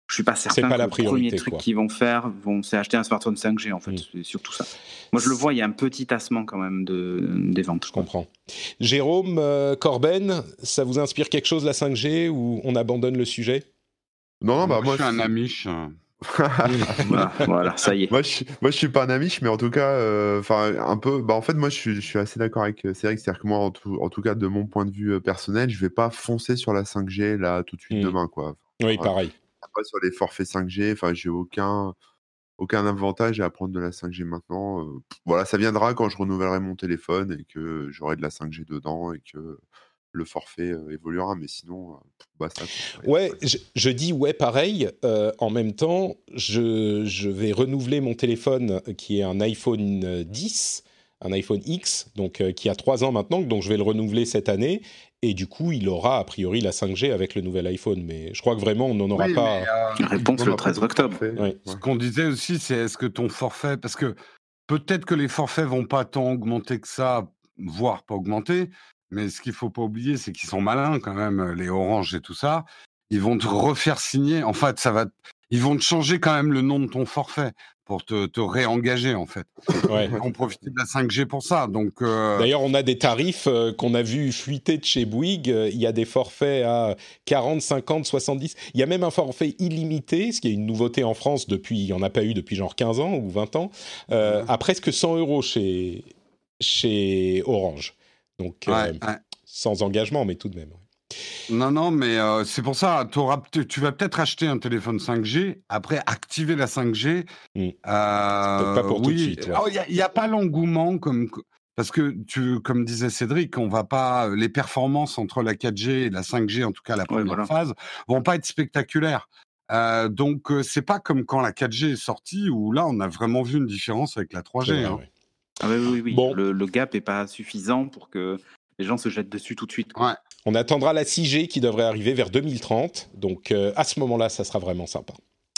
Je suis pas certain pas que la le premier priorité, truc quoi. qu'ils vont faire, vont, c'est acheter un smartphone cinq G en fait. Mm. C'est surtout ça. Moi, je le vois, il y a un petit tassement quand même de, des ventes. Je comprends. Jérôme, euh, Corben, ça vous inspire quelque chose la cinq G ou on abandonne le sujet? Non, bah moi, moi je suis un c'est- amiche. Voilà, voilà, ça y est. Moi, je suis, moi, je suis pas un amiche, mais en tout cas, euh, enfin, un peu. Bah, en fait, moi, je suis, je suis assez d'accord avec euh, Cédric. C'est-à-dire que moi, en tout, en tout cas, de mon point de vue euh, personnel, je vais pas foncer sur la cinq G là tout de suite Mm. demain, quoi. Oui, Enfin, pareil. après, sur les forfaits cinq G, enfin, j'ai aucun, aucun avantage à prendre de la cinq G maintenant. Euh, pff, voilà, ça viendra quand je renouvellerai mon téléphone et que j'aurai de la cinq G dedans et que le forfait euh, évoluera. Mais sinon, euh, pff, bah ça. quoi. Ouais, je, je dis ouais pareil. Euh, en même temps, je, je vais renouveler mon téléphone euh, qui est un iPhone euh, dix, un iPhone X, donc euh, qui a trois ans maintenant, donc je vais le renouveler cette année. Et du coup, il aura a priori la cinq G avec le nouvel iPhone. Mais je crois que vraiment, on n'en aura Oui, pas. mais, euh, La réponse Non, le mais après, treize octobre. forfait, Ouais. ce ouais. qu'on disait aussi, c'est est-ce que ton forfait, parce que peut-être que les forfaits vont pas tant augmenter que ça, voire pas augmenter, mais ce qu'il faut pas oublier, c'est qu'ils sont malins quand même, les Orange et tout ça. Ils vont te refaire signer. En fait, ça va, ils vont te changer quand même le nom de ton forfait pour te, te réengager en fait. Ouais. Ils vont profiter de la cinq G pour ça. Donc, euh, D'ailleurs, on a des tarifs euh, qu'on a vu fuiter de chez Bouygues. Euh, Il y a des forfaits à quarante, cinquante, soixante-dix. Il y a même un forfait illimité, ce qui est une nouveauté en France depuis, il n'y en a pas eu depuis genre quinze ans ou vingt ans, euh, à presque cent euros chez, chez Orange. Donc, euh, ouais, ouais. sans engagement, mais tout de même. Non, non, mais euh, c'est pour ça, t'auras peut- tu vas peut-être acheter un téléphone cinq G, après activer la cinq G. Mm. Euh, Peut-être pas pour tout de oui, suite, ouais. il n'y a, a pas l'engouement comme parce que tu, comme disait Cédric, on va pas les performances entre la quatre G et la cinq G, en tout cas la Ouais, première voilà. phase, vont pas être spectaculaires. Euh, donc euh, c'est pas comme quand la quatre G est sortie où là on a vraiment vu une différence avec la trois G. C'est vrai, hein. ouais. Ah oui, oui, oui. Bon. Le, le gap est pas suffisant pour que les gens se jettent dessus tout de suite. quoi. Ouais. On attendra la six G qui devrait arriver vers deux mille trente. Donc, euh, à ce moment-là, ça sera vraiment sympa.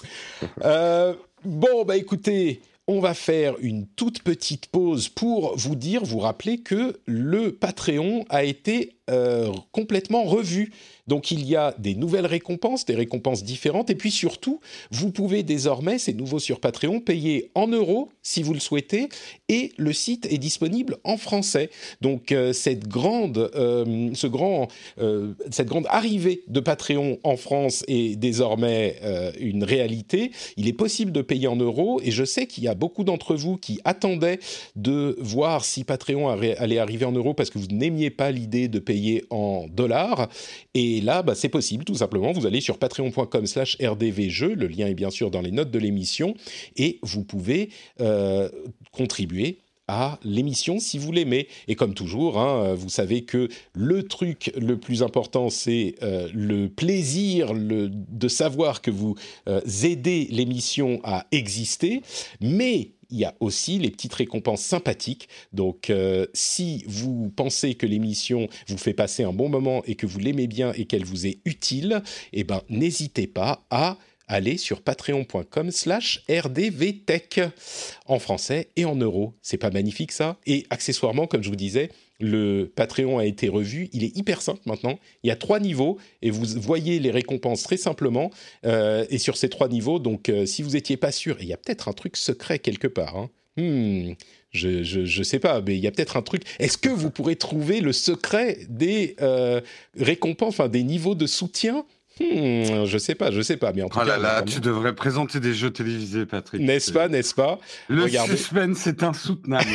Euh, bon, bah écoutez, on va faire une toute petite pause pour vous dire, vous rappeler que le Patreon a été euh, complètement revu. Donc, il y a des nouvelles récompenses, des récompenses différentes. Et puis surtout, vous pouvez désormais, c'est nouveau sur Patreon, payer en euros si vous le souhaitez. Et le site est disponible en français. Donc, euh, cette, grande, euh, ce grand, euh, cette grande arrivée de Patreon en France est désormais euh, une réalité. Il est possible de payer en euros. Et je sais qu'il y a beaucoup d'entre vous qui attendaient de voir si Patreon allait arriver en euros parce que vous n'aimiez pas l'idée de payer en dollars. Et là, bah, c'est possible, tout simplement. Vous allez sur patreon.com slash rdvjeux. Le lien est bien sûr dans les notes de l'émission. Et vous pouvez euh, contribuer à l'émission si vous l'aimez. Et comme toujours, hein, vous savez que le truc le plus important, c'est euh, le plaisir le, de savoir que vous euh, aidez l'émission à exister. Mais il y a aussi les petites récompenses sympathiques. Donc, euh, si vous pensez que l'émission vous fait passer un bon moment et que vous l'aimez bien et qu'elle vous est utile, eh ben, n'hésitez pas à aller sur patreon.com slash rdvtech en français et en euros. C'est pas magnifique ça? Et accessoirement, comme je vous disais, le Patreon a été revu. Il est hyper simple maintenant. Il y a trois niveaux et vous voyez les récompenses très simplement. Euh, et sur ces trois niveaux, donc euh, si vous n'étiez pas sûr, et il y a peut-être un truc secret quelque part, hein. Hmm, je, je, je sais pas, mais il y a peut-être un truc. Est-ce que vous pourrez trouver le secret des euh, récompenses, enfin des niveaux de soutien? Hmm, je sais pas, je sais pas, mais en tout Oh là cas, là, attendons. tu devrais présenter des jeux télévisés, Patrick. N'est-ce pas, n'est-ce pas? Le Regardez. suspense est insoutenable.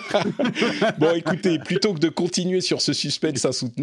Bon, écoutez, plutôt que de continuer sur ce suspense insoutenable.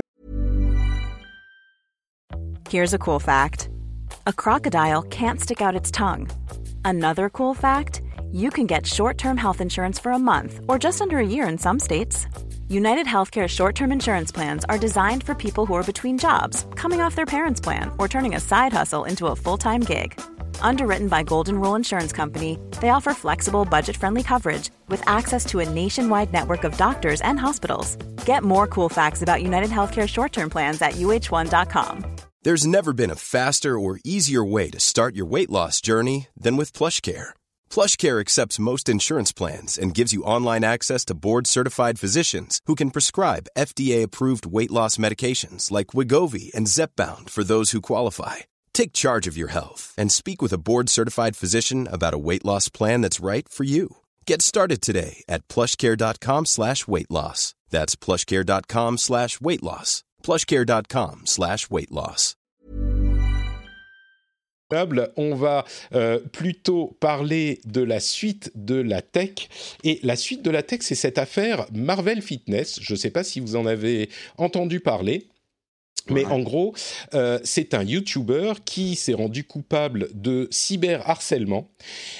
Here's a cool fact. A crocodile can't stick out its tongue. Another cool fact, you can get short-term health insurance for a month or just under a year in some states. United Healthcare short-term insurance plans are designed for people who are between jobs, coming off their parents' plan, or turning a side hustle into a full-time gig. Underwritten by Golden Rule Insurance Company, they offer flexible, budget-friendly coverage with access to a nationwide network of doctors and hospitals. Get more cool facts about United Healthcare short-term plans at U H one dot com. There's never been a faster or easier way to start your weight loss journey than with PlushCare. PlushCare accepts most insurance plans and gives you online access to board-certified physicians who can prescribe F D A-approved weight loss medications like Wegovy and Zepbound for those who qualify. Take charge of your health and speak with a board-certified physician about a weight loss plan that's right for you. Get started today at plushcare.com slash weight loss. That's plushcare.com slash weight loss. plushcare.com slash weight loss. On va euh, plutôt parler de la suite de la tech. Et la suite de la tech, c'est cette affaire Marvel Fitness. Je ne sais pas si vous en avez entendu parler. Mais en gros, euh, c'est un YouTuber qui s'est rendu coupable de cyberharcèlement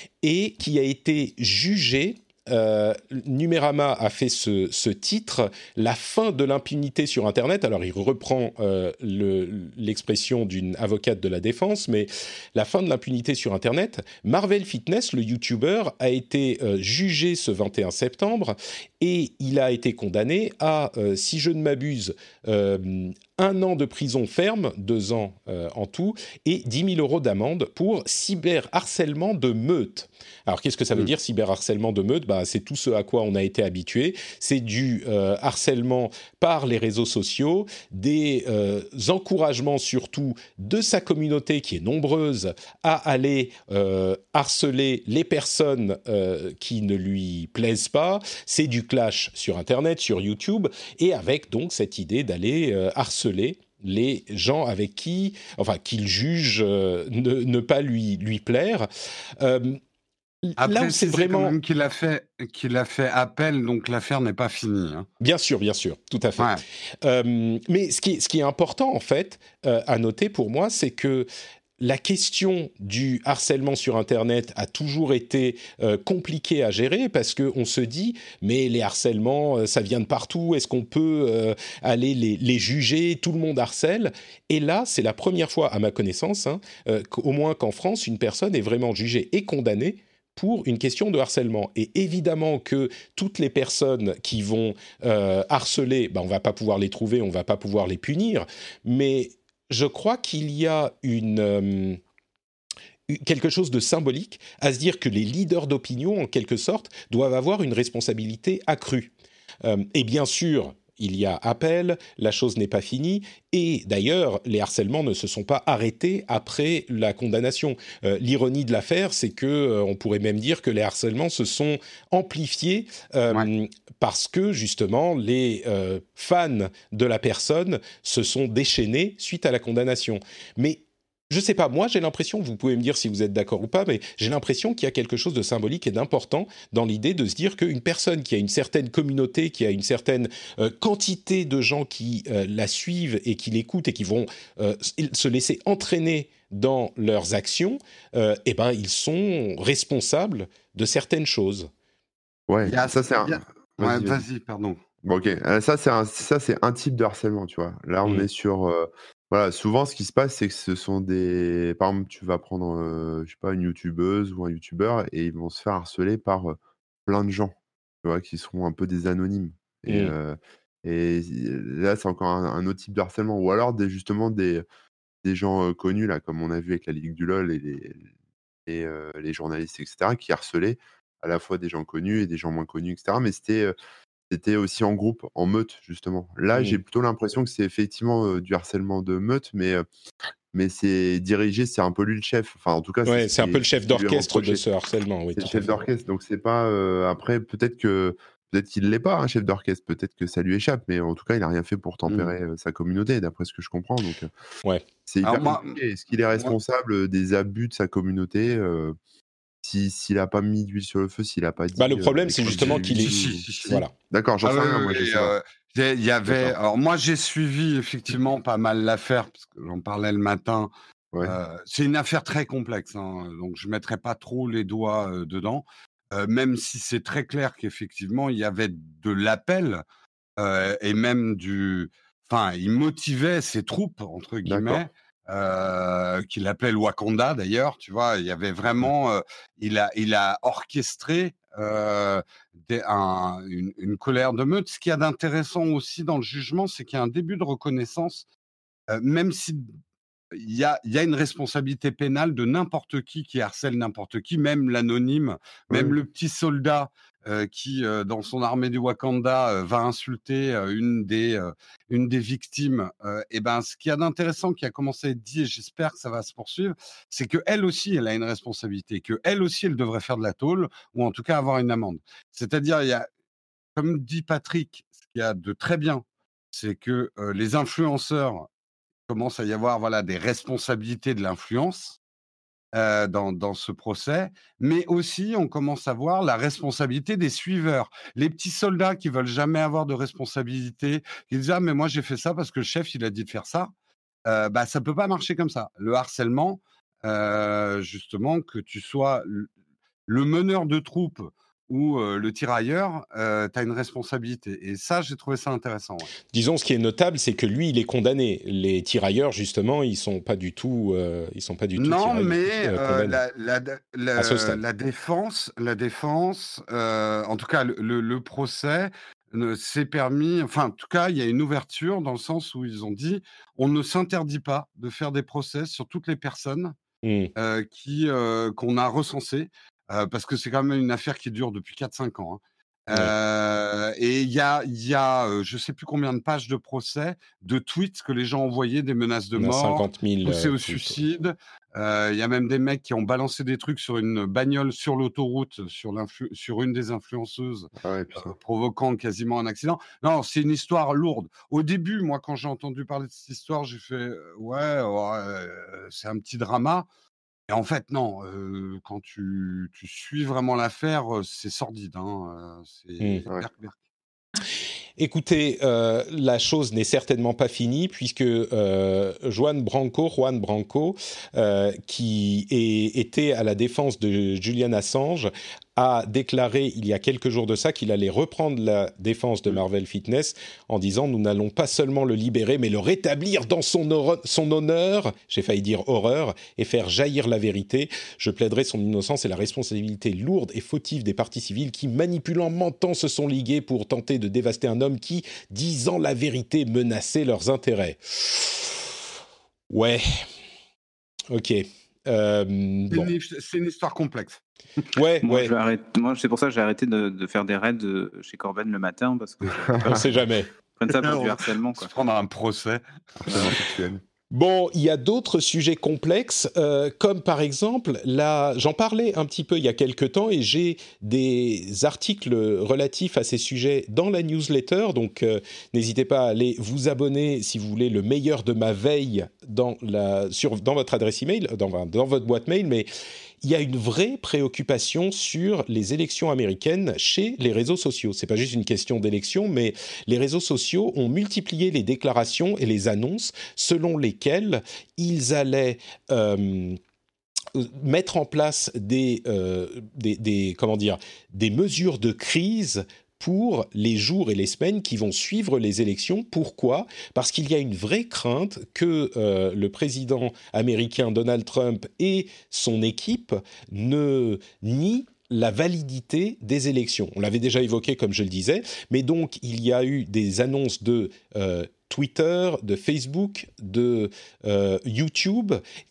et qui a été jugé. Euh, Numérama a fait ce, ce titre, la fin de l'impunité sur Internet. Alors, il reprend euh, le, l'expression d'une avocate de la défense, mais la fin de l'impunité sur Internet. Marvel Fitness, le YouTuber, a été euh, jugé ce vingt et un septembre et il a été condamné à, euh, si je ne m'abuse, euh, un an de prison ferme, deux ans euh, en tout, et dix mille euros d'amende pour cyberharcèlement de meute. Alors, qu'est-ce que ça veut dire, cyberharcèlement de meute ? Bah, c'est tout ce à quoi on a été habitué. C'est du euh, harcèlement par les réseaux sociaux, des euh, encouragements surtout de sa communauté qui est nombreuse à aller euh, harceler les personnes euh, qui ne lui plaisent pas. C'est du clash sur Internet, sur YouTube, et avec donc cette idée d'aller euh, harceler les gens avec qui, enfin, qu'il juge euh, ne, ne pas lui, lui plaire. Euh, Après, là où c'est vraiment quand même qu'il a fait qu'il a fait appel, donc l'affaire n'est pas finie. Hein. Bien sûr, bien sûr, tout à fait. Ouais. Euh, mais ce qui, ce qui est important en fait euh, à noter pour moi, c'est que la question du harcèlement sur Internet a toujours été euh, compliquée à gérer parce qu'on se dit, mais les harcèlements, euh, ça vient de partout, est-ce qu'on peut euh, aller les, les juger ? Tout le monde harcèle. Et là, c'est la première fois, à ma connaissance, hein, euh, au moins qu'en France, une personne est vraiment jugée et condamnée pour une question de harcèlement. Et évidemment que toutes les personnes qui vont euh, harceler, ben, on ne va pas pouvoir les trouver, on ne va pas pouvoir les punir, mais je crois qu'il y a une, euh, quelque chose de symbolique à se dire que les leaders d'opinion, en quelque sorte, doivent avoir une responsabilité accrue. Euh, et bien sûr, il y a appel, la chose n'est pas finie, et d'ailleurs, les harcèlements ne se sont pas arrêtés après la condamnation. Euh, l'ironie de l'affaire, c'est que euh, on pourrait même dire que les harcèlements se sont amplifiés euh, ouais. parce que justement les euh, fans de la personne se sont déchaînés suite à la condamnation. Mais je sais pas, moi j'ai l'impression, vous pouvez me dire si vous êtes d'accord ou pas, mais j'ai l'impression qu'il y a quelque chose de symbolique et d'important dans l'idée de se dire qu'une personne qui a une certaine communauté, qui a une certaine euh, quantité de gens qui euh, la suivent et qui l'écoutent et qui vont euh, se laisser entraîner dans leurs actions, euh, eh ben ils sont responsables de certaines choses. Ouais, a, ça c'est un... a... Vas-y, ouais, vas-y, vas-y, pardon. Bon, ok, euh, ça c'est un, ça c'est un type de harcèlement, tu vois. Là on mmh. est sur... Euh... Voilà, souvent, ce qui se passe, c'est que ce sont des... Par exemple, tu vas prendre, euh, je sais pas, une youtubeuse ou un youtubeur et ils vont se faire harceler par euh, plein de gens, tu vois, qui seront un peu des anonymes. Et, mmh. euh, et là, c'est encore un, un autre type de harcèlement. Ou alors, des, justement, des, des gens euh, connus, là, comme on a vu avec la Ligue du LOL et les, et, euh, les journalistes, et cetera, qui harcelaient à la fois des gens connus et des gens moins connus, et cetera. Mais c'était... Euh, C'était aussi en groupe, en meute, justement. Là, mmh. j'ai plutôt l'impression que c'est effectivement euh, du harcèlement de meute, mais, euh, mais c'est dirigé, c'est un peu lui le chef. Enfin, en tout cas, ouais, c'est, c'est un peu le chef d'orchestre de ce harcèlement. Oui, c'est le chef d'orchestre, donc c'est pas... Euh, après, peut-être, que, peut-être qu'il ne l'est pas, un chef d'orchestre, peut-être que ça lui échappe, mais en tout cas, il n'a rien fait pour tempérer mmh. euh, sa communauté, d'après ce que je comprends. Donc, euh, ouais. c'est hyper moi, compliqué. Est-ce qu'il est responsable moi... des abus de sa communauté euh, Si, s'il n'a pas mis d'huile sur le feu, s'il n'a pas dit... Bah, le problème, euh, c'est justement qu'il est... Si, si, si. Voilà. D'accord, j'en ah, sais rien, moi, je sais pas. Euh, il y avait... Alors, moi, j'ai suivi, effectivement, pas mal l'affaire, parce que j'en parlais le matin. Ouais. Euh, c'est une affaire très complexe, hein, donc je ne mettrai pas trop les doigts euh, dedans, euh, même si c'est très clair qu'effectivement, il y avait de l'appel, euh, et même du... Enfin, il motivait ses troupes, entre guillemets, Euh, qu'il appelait le Wakanda d'ailleurs, tu vois, il y avait vraiment, euh, il a, il a orchestré euh, des, un, une, une colère de meute. Ce qu'il y a d'intéressant aussi dans le jugement, c'est qu'il y a un début de reconnaissance, euh, même si il y a, il y a une responsabilité pénale de n'importe qui qui harcèle n'importe qui, même l'anonyme, même oui. le petit soldat euh, qui, euh, dans son armée du Wakanda, euh, va insulter euh, une des euh, une des victimes. Euh, et ben, ce qu'il y a d'intéressant qui a commencé à être dit, et j'espère que ça va se poursuivre, c'est que elle aussi, elle a une responsabilité, que elle aussi, elle devrait faire de la tôle ou en tout cas avoir une amende. C'est-à-dire, il y a, comme dit Patrick, ce qu'il y a de très bien, c'est que euh, les influenceurs commencent à y avoir voilà des responsabilités de l'influence euh, dans, dans ce procès, mais aussi on commence à voir la responsabilité des suiveurs, les petits soldats qui veulent jamais avoir de responsabilité, qui disent ah mais moi j'ai fait ça parce que le chef il a dit de faire ça. Euh, bah ça peut pas marcher comme ça. Le harcèlement, euh, justement, que tu sois le, le meneur de troupes ou euh, le tirailleur, euh, tu as une responsabilité. Et ça, j'ai trouvé ça intéressant. Ouais. Disons, ce qui est notable, c'est que lui, il est condamné. Les tirailleurs, justement, ils sont pas du tout, euh, ils sont pas du tout Non, tirailleurs, mais euh, euh, condamnés. la, la, la, À ce stade. la défense, la défense, euh, en tout cas le, le, le procès ne s'est permis. Enfin, en tout cas, il y a une ouverture dans le sens où ils ont dit on ne s'interdit pas de faire des procès sur toutes les personnes Mm. euh, qui euh, qu'on a recensées, euh, parce que c'est quand même une affaire qui dure depuis quatre cinq ans. Hein. Ouais. Euh, et il y a, y a euh, je sais plus combien de pages de procès, de tweets que les gens envoyaient, des menaces de On a mort, cinquante mille poussés euh, au tweets. suicide. Il euh, y a même des mecs qui ont balancé des trucs sur une bagnole sur l'autoroute, sur, l'influ- sur une des influenceuses, Ah ouais, euh, putain. provoquant quasiment un accident. Non, c'est une histoire lourde. Au début, moi, quand j'ai entendu parler de cette histoire, j'ai fait euh, ouais, ouais euh, c'est un petit drama. Et en fait, non, heu, quand tu tu suis vraiment l'affaire, heu, c'est sordide, hein, heu, Mm. c'est Ouais. berk, berk. Écoutez, euh, la chose n'est certainement pas finie puisque euh, Juan Branco, Juan Branco, euh, qui est, était à la défense de Julian Assange, a déclaré il y a quelques jours de ça qu'il allait reprendre la défense de Marvel Fitness en disant « Nous n'allons pas seulement le libérer, mais le rétablir dans son, or- son honneur, j'ai failli dire horreur, et faire jaillir la vérité. Je plaiderai son innocence et la responsabilité lourde et fautive des partis civils qui, manipulant, mentant, se sont ligués pour tenter de dévaster un homme qui, disant la vérité, menaçait leurs intérêts. » Ouais. Ok. Euh, C'est bon. une c'est une histoire complexe. Ouais, Moi, ouais. je vais arrêter- moi, c'est pour ça que j'ai arrêté de, de faire des raids euh, chez Corben le matin parce que On sait jamais. prennent ça pour du On harcèlement. va se Quoi. prendre un procès. Harcèlement sexuel. Bon, il y a d'autres sujets complexes, euh, comme par exemple, la... j'en parlais un petit peu il y a quelques temps et j'ai des articles relatifs à ces sujets dans la newsletter, donc euh, n'hésitez pas à aller vous abonner si vous voulez le meilleur de ma veille dans, la... Sur... dans votre adresse email, dans... dans votre boîte mail, mais il y a une vraie préoccupation sur les élections américaines chez les réseaux sociaux. C'est pas juste une question d'élection, mais les réseaux sociaux ont multiplié les déclarations et les annonces selon lesquelles ils allaient euh, mettre en place des, euh, des, des, comment dire, des mesures de crise pour les jours et les semaines qui vont suivre les élections. Pourquoi ? Parce qu'il y a une vraie crainte que euh, le président américain Donald Trump et son équipe ne nient la validité des élections. On l'avait déjà évoqué, comme je le disais, mais donc il y a eu des annonces de euh, Twitter, de Facebook, de euh, YouTube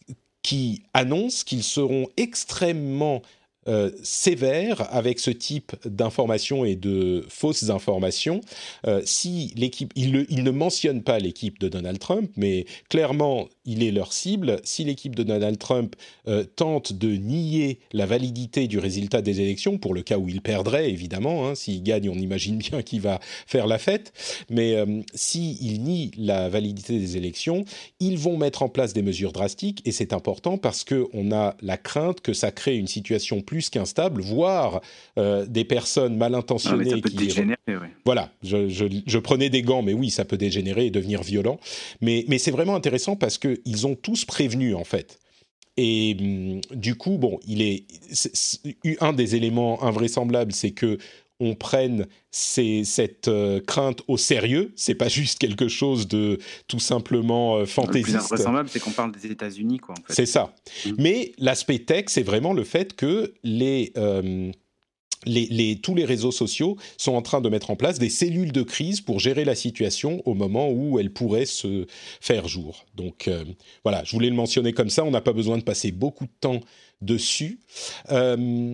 qui annoncent qu'ils seront extrêmement Euh, sévère avec ce type d'informations et de fausses informations. Euh, si l'équipe, il, le, il ne mentionne pas l'équipe de Donald Trump, mais clairement, il est leur cible. Si l'équipe de Donald Trump euh, tente de nier la validité du résultat des élections, pour le cas où il perdrait, évidemment, hein, s'il gagne, on imagine bien qu'il va faire la fête, mais euh, s'il nie la validité des élections, ils vont mettre en place des mesures drastiques, et c'est important parce qu'on a la crainte que ça crée une situation plus plus qu'instable, voire euh, des personnes mal intentionnées. Ah, ça peut qui... dégénérer, oui. Voilà, je, je, je prenais des gants, mais oui, ça peut dégénérer et devenir violent. Mais, mais c'est vraiment intéressant parce qu'ils ont tous prévenu, en fait. Et hum, du coup, bon, il est, c'est, c'est, un des éléments invraisemblables, c'est que on prenne ces, cette euh, crainte au sérieux. C'est pas juste quelque chose de tout simplement euh, fantaisiste. Le plus invraisemblable, c'est qu'on parle des États-Unis, quoi. En fait. C'est ça. Mmh. Mais l'aspect tech, c'est vraiment le fait que les, euh, les, les, tous les réseaux sociaux sont en train de mettre en place des cellules de crise pour gérer la situation au moment où elle pourrait se faire jour. Donc euh, voilà, je voulais le mentionner comme ça. On n'a pas besoin de passer beaucoup de temps dessus. Euh,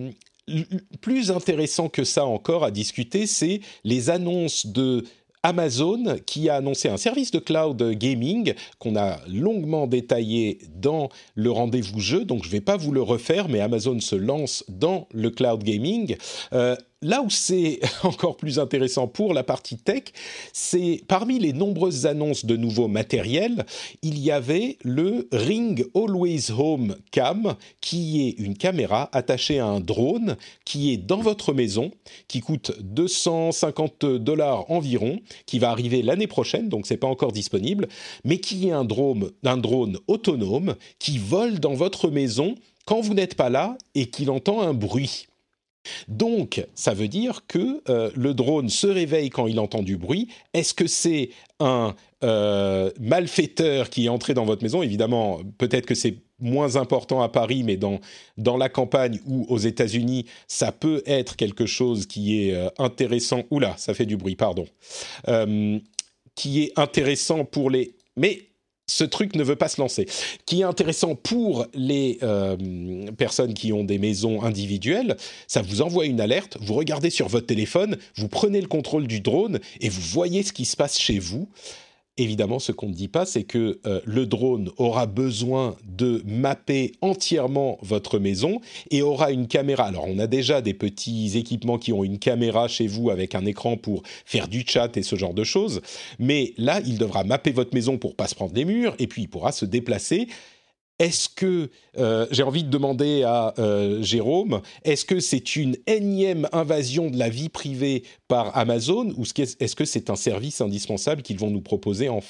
l- plus intéressant que ça encore à discuter, c'est les annonces de Amazon qui a annoncé un service de cloud gaming qu'on a longuement détaillé dans le rendez-vous jeu, donc je ne vais pas vous le refaire, mais Amazon se lance dans le cloud gaming. Euh, là où c'est encore plus intéressant pour la partie tech, c'est parmi les nombreuses annonces de nouveaux matériels, il y avait le Ring Always Home Cam, qui est une caméra attachée à un drone qui est dans votre maison, qui coûte deux cent cinquante dollars environ, qui va arriver l'année prochaine, donc c'est pas encore disponible, mais qui est un drone, un drone autonome qui vole dans votre maison quand vous n'êtes pas là et qu'il entend un bruit. Donc, ça veut dire que euh, le drone se réveille quand il entend du bruit. Est-ce que c'est un euh, malfaiteur qui est entré dans votre maison ? Évidemment, peut-être que c'est moins important à Paris, mais dans, dans la campagne ou aux États-Unis, ça peut être quelque chose qui est euh, intéressant. Oula, ça fait du bruit, pardon. Euh, qui est intéressant pour les... Mais ce truc ne veut pas se lancer. Qui est intéressant pour les euh, personnes qui ont des maisons individuelles, ça vous envoie une alerte, vous regardez sur votre téléphone, vous prenez le contrôle du drone et vous voyez ce qui se passe chez vous. Évidemment, ce qu'on ne dit pas, c'est que euh, le drone aura besoin de mapper entièrement votre maison et aura une caméra. Alors, on a déjà des petits équipements qui ont une caméra chez vous avec un écran pour faire du chat et ce genre de choses. Mais là, il devra mapper votre maison pour pas se prendre des murs et puis il pourra se déplacer. Est-ce que, euh, j'ai envie de demander à euh, Jérôme, est-ce que c'est une énième invasion de la vie privée par Amazon ou est-ce que c'est un service indispensable qu'ils vont nous proposer enfin ?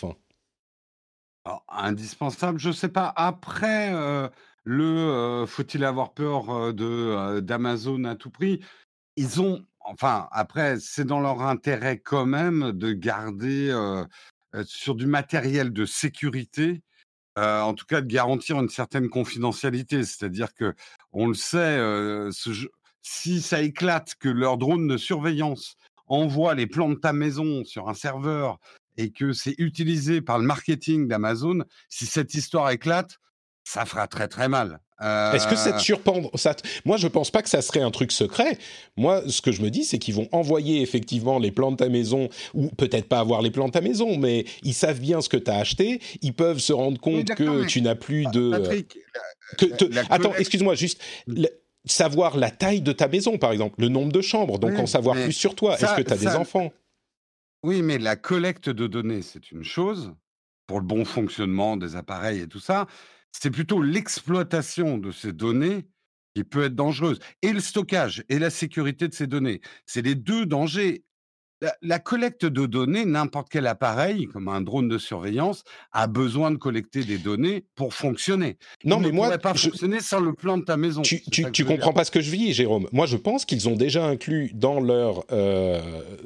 Alors, indispensable, je sais pas. Après, euh, le euh, faut-il avoir peur euh, de euh, d'Amazon à tout prix? Ils ont, enfin, après, c'est dans leur intérêt quand même de garder euh, euh, sur du matériel de sécurité. Heu, en tout cas, de garantir une certaine confidentialité. C'est-à-dire que on le sait, heu, ce jeu si ça éclate, que leur drone de surveillance envoie les plans de ta maison sur un serveur et que c'est utilisé par le marketing d'Amazon, si cette histoire éclate, ça fera très, très mal. Est-ce que ça te Heu, surprend ça te... Moi, je pense pas que ça serait un truc secret. Moi, ce que je me dis, c'est qu'ils vont envoyer effectivement les plans de ta maison, ou peut-être pas avoir les plans de ta maison, mais ils savent bien ce que tu as acheté. Ils peuvent se rendre oui, compte d'accord, que mais tu n'as plus Pa de... Patrick, Que la te... la la Attends, collecte excuse-moi, juste... mmh, le- Savoir la taille de ta maison, par exemple, le nombre de chambres, donc en oui, savoir mais plus sur toi. Est-ce que ça tu as des ça enfants ? oui, mais la collecte de données, c'est une chose, pour le bon fonctionnement des appareils et tout ça. C'est plutôt l'exploitation de ces données qui peut être dangereuse et le stockage et la sécurité de ces données. C'est les deux dangers. La la collecte de données, n'importe quel appareil, comme un drone de surveillance, a besoin de collecter des données pour fonctionner. Non, Il ne mais moi, pourrait pas je, fonctionner sans le plan de ta maison. Tu, C'est tu, ça que tu je veux dire. comprends pas ce que je dis, Jérôme. Moi, je pense qu'ils ont déjà inclus dans leur, euh,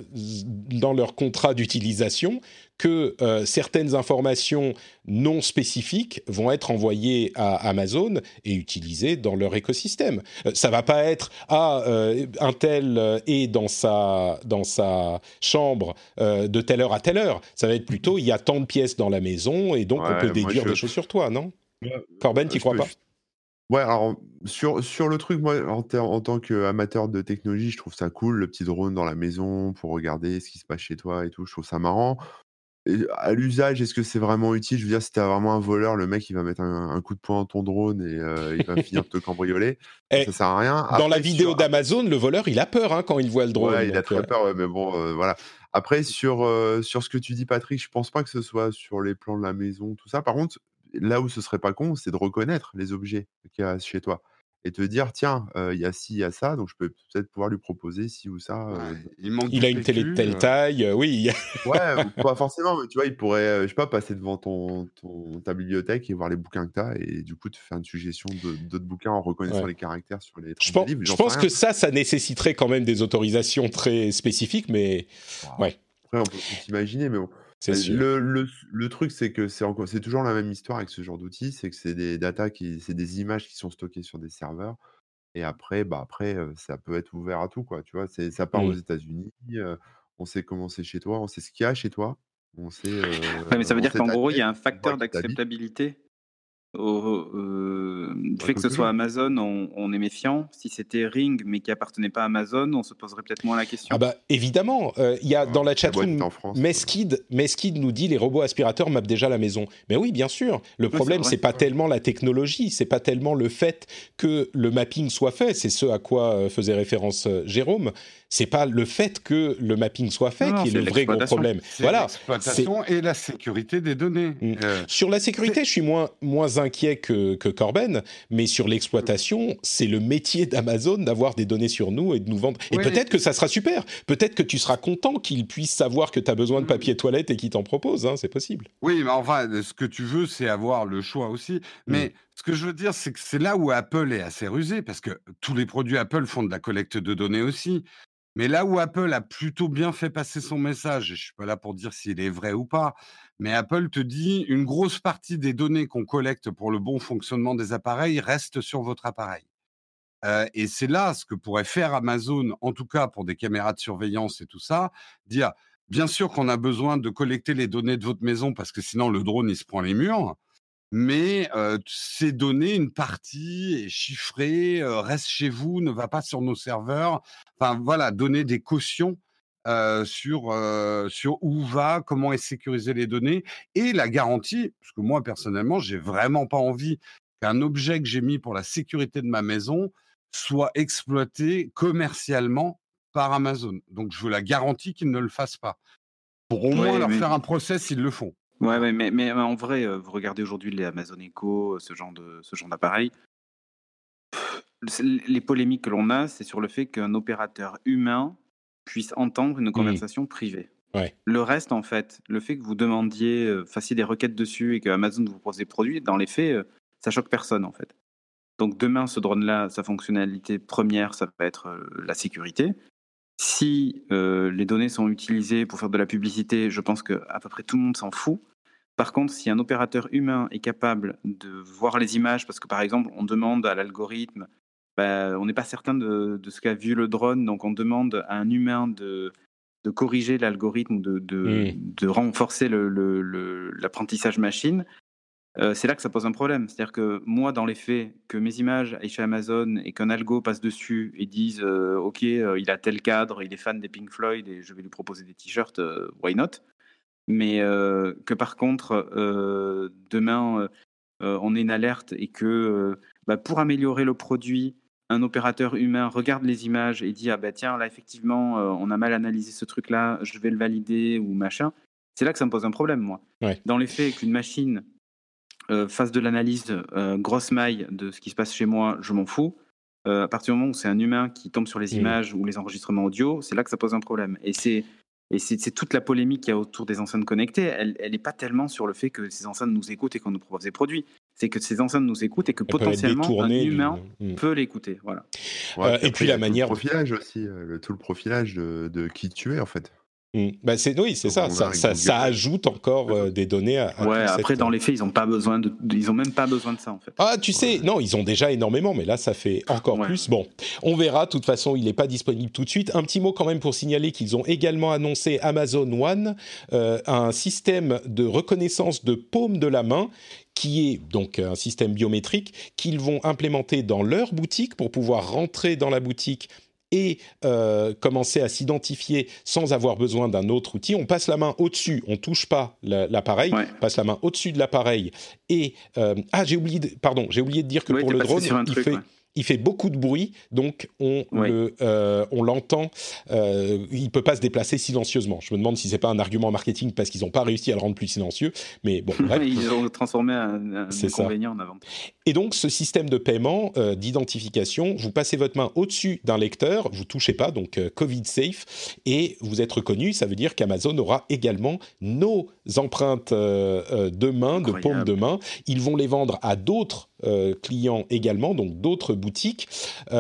dans leur contrat d'utilisation que euh, certaines informations non spécifiques vont être envoyées à Amazon et utilisées dans leur écosystème. Euh, ça va pas être ah euh, un tel euh, est dans sa dans sa chambre euh, de telle heure à telle heure. Ça va être plutôt il y a tant de pièces dans la maison et donc on peut Ouais, moi déduire je, des choses sur toi, non? moi, Corben, euh, tu je crois peux, pas? je- ouais, alors sur, sur le truc, moi, en, ter- en tant qu'amateur de technologie, je trouve ça cool, le petit drone dans la maison pour regarder ce qui se passe chez toi et tout, je trouve ça marrant. Et à l'usage, est-ce que c'est vraiment utile? Je veux dire, si t'as vraiment un voleur, le mec, il va mettre un, un coup de poing à ton drone et euh, il va finir de te cambrioler. Ça, ça Et sert à rien. dans la Après, vidéo sur, après, d'Amazon, le voleur, il a peur hein, quand il voit le drone. ouais, il a Donc, euh, très peur, ouais, mais bon, euh, voilà. Après, sur, euh, sur ce que tu dis, Patrick, je pense pas que ce soit sur les plans de la maison, tout ça. Par contre, là où ce serait pas con, c'est de reconnaître les objets qu'il y a chez toi et te dire, tiens, euh, il y a ci, il y a ça, donc je peux peut-être pouvoir lui proposer ci ou ça. euh, Ouais, il manque il du a une télé de P Q. telle euh, taille. euh, oui, Ouais, ou pas forcément, mais tu vois, il pourrait, euh, je sais pas, passer devant ton, ton- ta bibliothèque et voir les bouquins que tu as et du coup te faire une suggestion de- d'autres bouquins en reconnaissant ouais. les caractères sur les Je tranches des pense, livres, je j'en sais pense rien. que ça, ça nécessiterait quand même des autorisations très spécifiques, mais Wow. ouais, Après, on peut tout imaginer, mais bon. c'est Euh, sûr. Le, le, le truc, c'est que c'est encore, c'est toujours la même histoire avec ce genre d'outils, c'est que c'est des data qui, c'est des images qui sont stockées sur des serveurs et après, bah après, euh, ça peut être ouvert à tout, quoi. Tu vois, c'est, ça part aux Mm. États-Unis, euh, on sait comment c'est chez toi, on sait ce qu'il y a chez toi, on sait, Ouais, mais euh, ça veut on dire sait qu'en ta gros, il y tête, a un on voit facteur qui t'habite. d'acceptabilité au, euh, du Bah, fait que comme ce soit toujours. Amazon, on, on est méfiant. Si c'était Ring, mais qui appartenait pas à Amazon, on se poserait peut-être moins la Ah question. bah évidemment, euh, il y a Ouais, dans la si la boîte est chatroom en France. euh, Meskid, Meskid nous dit les robots aspirateurs mappent déjà la maison. Mais oui, bien sûr. Le Oui, c'est problème vrai. c'est pas Ouais. tellement la technologie, c'est pas tellement le fait que le mapping soit fait. C'est ce à quoi euh, faisait référence euh, Jérôme. C'est pas le fait que le mapping soit Non, fait non, qui est c'est le vrai gros l'exploitation. problème. C'est Voilà. C'est l'exploitation et la sécurité des données. Mm. Euh, Sur la sécurité, c'est je suis moins, moins inquiet que, que Corben, mais sur l'exploitation, c'est le métier d'Amazon d'avoir des données sur nous et de nous vendre. Et oui. peut-être que ça sera super. Peut-être que tu seras content qu'ils puissent savoir que tu as besoin de Mm. papier toilette et qu'ils t'en proposent. Hein, c'est possible. Oui, mais enfin, ce que tu veux, c'est avoir le choix aussi. Mm. Mais ce que je veux dire, c'est que c'est là où Apple est assez rusé, parce que tous les produits Apple font de la collecte de données aussi. Mais là où Apple a plutôt bien fait passer son message, et je suis pas là pour dire s'il est vrai ou pas, mais Apple te dit une grosse partie des données qu'on collecte pour le bon fonctionnement des appareils reste sur votre appareil. Euh, et c'est là ce que pourrait faire Amazon, en tout cas pour des caméras de surveillance et tout ça, dire bien sûr qu'on a besoin de collecter les données de votre maison parce que sinon le drone il se prend les murs, mais euh, ces données, une partie est chiffrée, euh, reste chez vous, ne va pas sur nos serveurs. Enfin voilà, donner des cautions euh, sur euh, sur où va, comment est sécurisées les données et la garantie, parce que moi personnellement, j'ai vraiment pas envie qu'un objet que j'ai mis pour la sécurité de ma maison soit exploité commercialement par Amazon. Donc je veux la garantie qu'ils ne le fassent pas. Pour au moins Ouais, leur mais, faire un process, ils le font. ouais, Voilà. ouais, mais, mais en vrai, euh, vous regardez aujourd'hui les Amazon Echo, ce genre de, ce genre d'appareil. C'est- Les polémiques que l'on a, c'est sur le fait qu'un opérateur humain puisse entendre une Mm. conversation privée. Ouais. Le reste, en fait, le fait que vous demandiez, euh, fassiez des requêtes dessus et que Amazon vous propose des produits, dans les faits, euh, ça choque personne, en fait. Donc demain, ce drone-là, sa fonctionnalité première, ça va être euh, la sécurité. Si euh, les données sont utilisées pour faire de la publicité, je pense que à peu près tout le monde s'en fout. Par contre, si un opérateur humain est capable de voir les images, parce que par exemple, on demande à l'algorithme, bah, on n'est pas certain de, de ce qu'a vu le drone, donc on demande à un humain de, de corriger l'algorithme, de, de, Mm. de renforcer le- le- le- l'apprentissage machine. Euh, c'est là que ça pose un problème. C'est-à-dire que moi, dans les faits, que mes images aillent chez Amazon et qu'un algo passe dessus et dise euh, OK, euh, il a tel cadre, il est fan des Pink Floyd et je vais lui proposer des t-shirts, euh, why not? Mais euh, que par contre, euh, demain, euh, euh, on ait une alerte et que euh, bah, pour améliorer le produit, un opérateur humain regarde les images et dit ah bah tiens, là effectivement, euh, on a mal analysé ce truc-là, je vais le valider ou machin. C'est là que ça me pose un problème, moi. Ouais. Dans les faits, qu'une machine euh, fasse de l'analyse euh, grosse maille de ce qui se passe chez moi, je m'en fous. Euh, à partir du moment où c'est un humain qui tombe sur les Mm. images ou les enregistrements audio, c'est là que ça pose un problème. Et c'est et c'est, c'est toute la polémique qu'il y a autour des enceintes connectées. Elle n'est pas tellement sur le fait que ces enceintes nous écoutent et qu'on nous propose des produits. C'est que ces enceintes nous écoutent et que Elles peuvent être potentiellement un détournées humain d'une- Mm. peut l'écouter. Voilà. Ouais, Euh, puis et après, puis il y a la tout le manière. profilage aussi, euh, le, tout le profilage de, de qui tu es en fait. Mm. Bah c'est oui, c'est Donc, ça. on a Ça, avec ça, Google. ça ajoute encore euh, des données à, à Ouais, toute après, cette- dans les faits, ils n'ont pas besoin de, de- ils ont même pas besoin de ça, en fait. Ah, tu sais, non, ils ont déjà énormément, mais là, ça fait encore Ouais. plus. Bon, on verra. De toute façon, il n'est pas disponible tout de suite. Un petit mot quand même pour signaler qu'ils ont également annoncé Amazon One, euh, un système de reconnaissance de paume de la main qui est donc un système biométrique qu'ils vont implémenter dans leur boutique pour pouvoir rentrer dans la boutique et euh, commencer à s'identifier sans avoir besoin d'un autre outil. On passe la main au-dessus, on touche pas la- l'appareil, Ouais. on passe la main au-dessus de l'appareil et euh, ah j'ai oublié, de, pardon, j'ai oublié de dire que Ouais, pour t'es le passé drone, sur un il truc, fait ouais. il fait beaucoup de bruit, donc on Ouais. le euh, on l'entend, euh, il peut pas se déplacer silencieusement. Je me demande si c'est pas un argument marketing parce qu'ils n'ont pas réussi à le rendre plus silencieux, mais bon bref. Ils ont transformé un, un C'est ça. inconvénient en avantage. Et donc, ce système de paiement, euh, d'identification, vous passez votre main au-dessus d'un lecteur, vous touchez pas, donc euh, Covid safe, et vous êtes reconnu. Ça veut dire qu'Amazon aura également nos empreintes euh, euh, de main, de paume Incroyable. de main. Ils vont les vendre à d'autres euh, clients également, donc d'autres boutiques.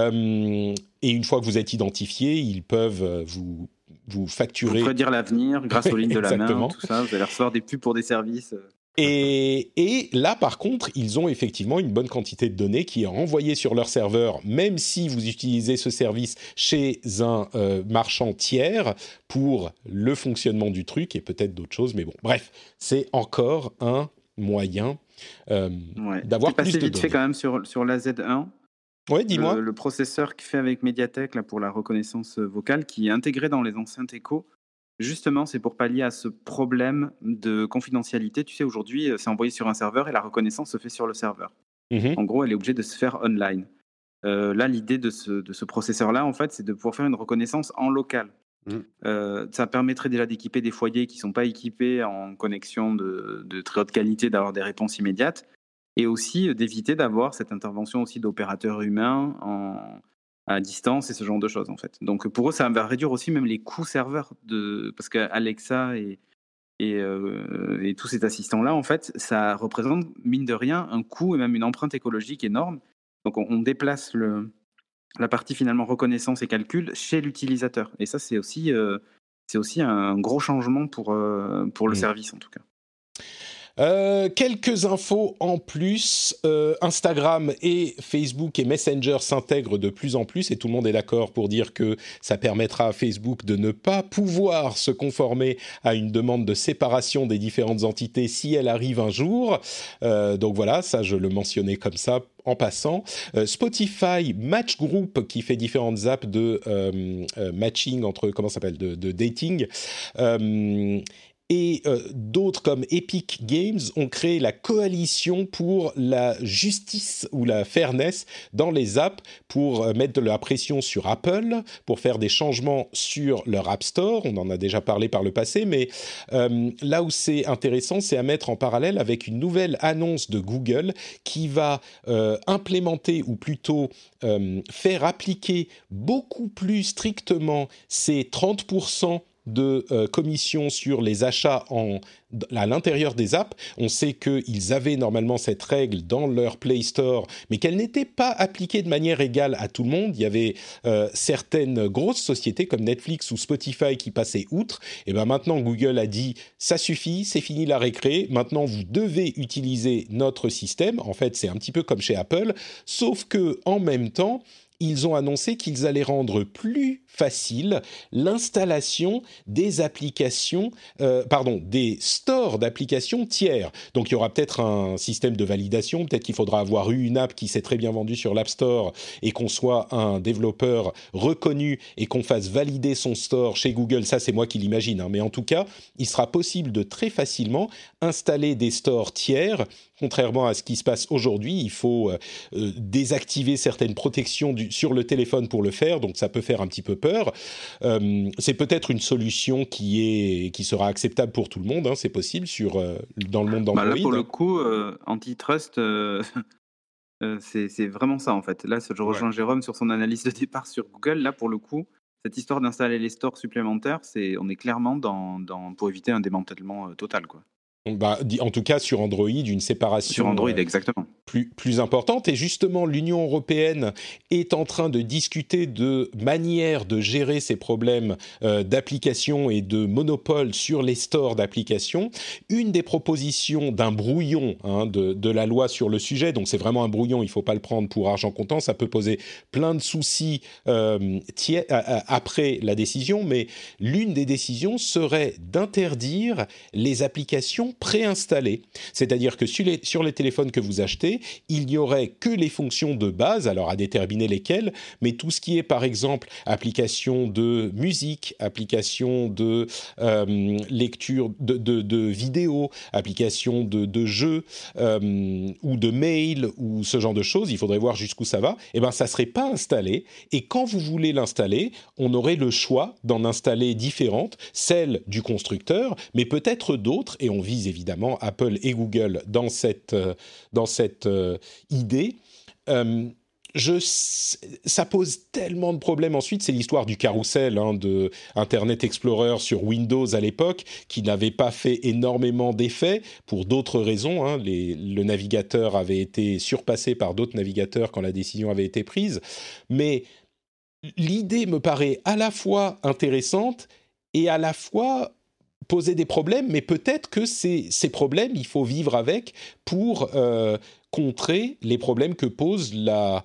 Euh, et une fois que vous êtes identifié, ils peuvent euh, vous vous Vous facturer. prédire l'avenir grâce aux lignes de la Exactement. main, tout ça. Vous allez recevoir des pubs pour des services. euh. Et, et là, par contre, ils ont effectivement une bonne quantité de données qui est renvoyée sur leur serveur, même si vous utilisez ce service chez un euh, marchand tiers pour le fonctionnement du truc et peut-être d'autres choses. Mais bon, bref, c'est encore un moyen euh, Ouais. d'avoir T'es plus passé de vite fait données. quand même sur, sur la Z un, Ouais, dis-moi. le, le processeur qui fait avec Mediatek là, pour la reconnaissance vocale, qui est intégré dans les enceintes Echo. Justement, c'est pour pallier à ce problème de confidentialité. Tu sais, aujourd'hui, c'est envoyé sur un serveur et la reconnaissance se fait sur le serveur. Mhm. En gros, elle est obligée de se faire online. Euh, là, l'idée de ce, de ce processeur-là, en fait, c'est de pouvoir faire une reconnaissance en local. Mm. Euh, ça permettrait déjà d'équiper des foyers qui ne sont pas équipés en connexion de, de très haute qualité, d'avoir des réponses immédiates, et aussi euh, d'éviter d'avoir cette intervention aussi d'opérateurs humains en, à distance et ce genre de choses, en fait. Donc pour eux, ça va réduire aussi même les coûts serveurs, de, parce qu'Alexa et, et, euh, et tous ces assistants-là, en fait, ça représente, mine de rien, un coût et même une empreinte écologique énorme. Donc on, on déplace le, la partie finalement reconnaissance et calcul chez l'utilisateur. Et ça, c'est aussi, euh, c'est aussi un gros changement pour, euh, pour le Mm. service, en tout cas. Euh, quelques infos en plus. Euh, Instagram et Facebook et Messenger s'intègrent de plus en plus et tout le monde est d'accord pour dire que ça permettra à Facebook de ne pas pouvoir se conformer à une demande de séparation des différentes entités si elle arrive un jour. Euh, donc voilà, ça je le mentionnais comme ça en passant. Euh, Spotify Match Group qui fait différentes apps de euh, euh, matching entre, comment ça s'appelle, de, de dating. Euh, Et euh, d'autres comme Epic Games ont créé la coalition pour la justice ou la fairness dans les apps pour euh, mettre de la pression sur Apple, pour faire des changements sur leur App Store. On en a déjà parlé par le passé, mais euh, là où c'est intéressant, c'est à mettre en parallèle avec une nouvelle annonce de Google qui va euh, implémenter ou plutôt euh, faire appliquer beaucoup plus strictement ces trente pour cent de euh, commission sur les achats en, à l'intérieur des apps. On sait qu'ils avaient normalement cette règle dans leur Play Store, mais qu'elle n'était pas appliquée de manière égale à tout le monde. Il y avait euh, certaines grosses sociétés comme Netflix ou Spotify qui passaient outre. Et bien maintenant, Google a dit « ça suffit, c'est fini la récré, maintenant vous devez utiliser notre système ». En fait, c'est un petit peu comme chez Apple, sauf que en même temps, ils ont annoncé qu'ils allaient rendre plus facile l'installation des applications, euh, pardon, des stores d'applications tiers. Donc il y aura peut-être un système de validation, peut-être qu'il faudra avoir eu une app qui s'est très bien vendue sur l'App Store et qu'on soit un développeur reconnu et qu'on fasse valider son store chez Google. Ça, c'est moi qui l'imagine, hein. Mais en tout cas, il sera possible de très facilement installer des stores tiers. Contrairement à ce qui se passe aujourd'hui, il faut euh, euh, désactiver certaines protections du, sur le téléphone pour le faire, donc ça peut faire un petit peu peur. Euh, c'est peut-être une solution qui, est, qui sera acceptable pour tout le monde, hein, c'est possible sur, euh, dans le monde d'Android. Bah là, pour le coup, euh, antitrust, euh, euh, c'est, c'est vraiment ça en fait. Là, je rejoins ouais. Jérôme sur son analyse de départ sur Google. Là, pour le coup, cette histoire d'installer les stores supplémentaires, c'est, on est clairement dans, dans, pour éviter un démantèlement euh, total, quoi. Bah, en tout cas, sur Android, une séparation sur Android, euh, exactement. Plus, plus importante. Et justement, l'Union européenne est en train de discuter de manière de gérer ces problèmes euh, d'application et de monopole sur les stores d'applications. Une des propositions d'un brouillon hein, de, de la loi sur le sujet, donc c'est vraiment un brouillon, il ne faut pas le prendre pour argent comptant, ça peut poser plein de soucis euh, tiers, euh, après la décision, mais l'une des décisions serait d'interdire les applications préinstallées. C'est-à-dire que sur les, sur les téléphones que vous achetez, il n'y aurait que les fonctions de base, alors à déterminer lesquelles, mais tout ce qui est par exemple application de musique, application de euh, lecture de, de, de vidéos, application de, de jeux euh, ou de mail ou ce genre de choses, il faudrait voir jusqu'où ça va, et bien ça ne serait pas installé, et quand vous voulez l'installer, on aurait le choix d'en installer différentes, celles du constructeur, mais peut-être d'autres, et on vise évidemment Apple et Google dans cette, euh, dans cette euh, idée. Euh, je, ça pose tellement de problèmes ensuite, c'est l'histoire du carrousel hein, de Internet Explorer sur Windows à l'époque, qui n'avait pas fait énormément d'effets pour d'autres raisons. Hein. Les, le navigateur avait été surpassé par d'autres navigateurs quand la décision avait été prise. Mais l'idée me paraît à la fois intéressante et à la fois poser des problèmes, mais peut-être que ces, ces problèmes, il faut vivre avec pour euh, contrer les problèmes que pose la,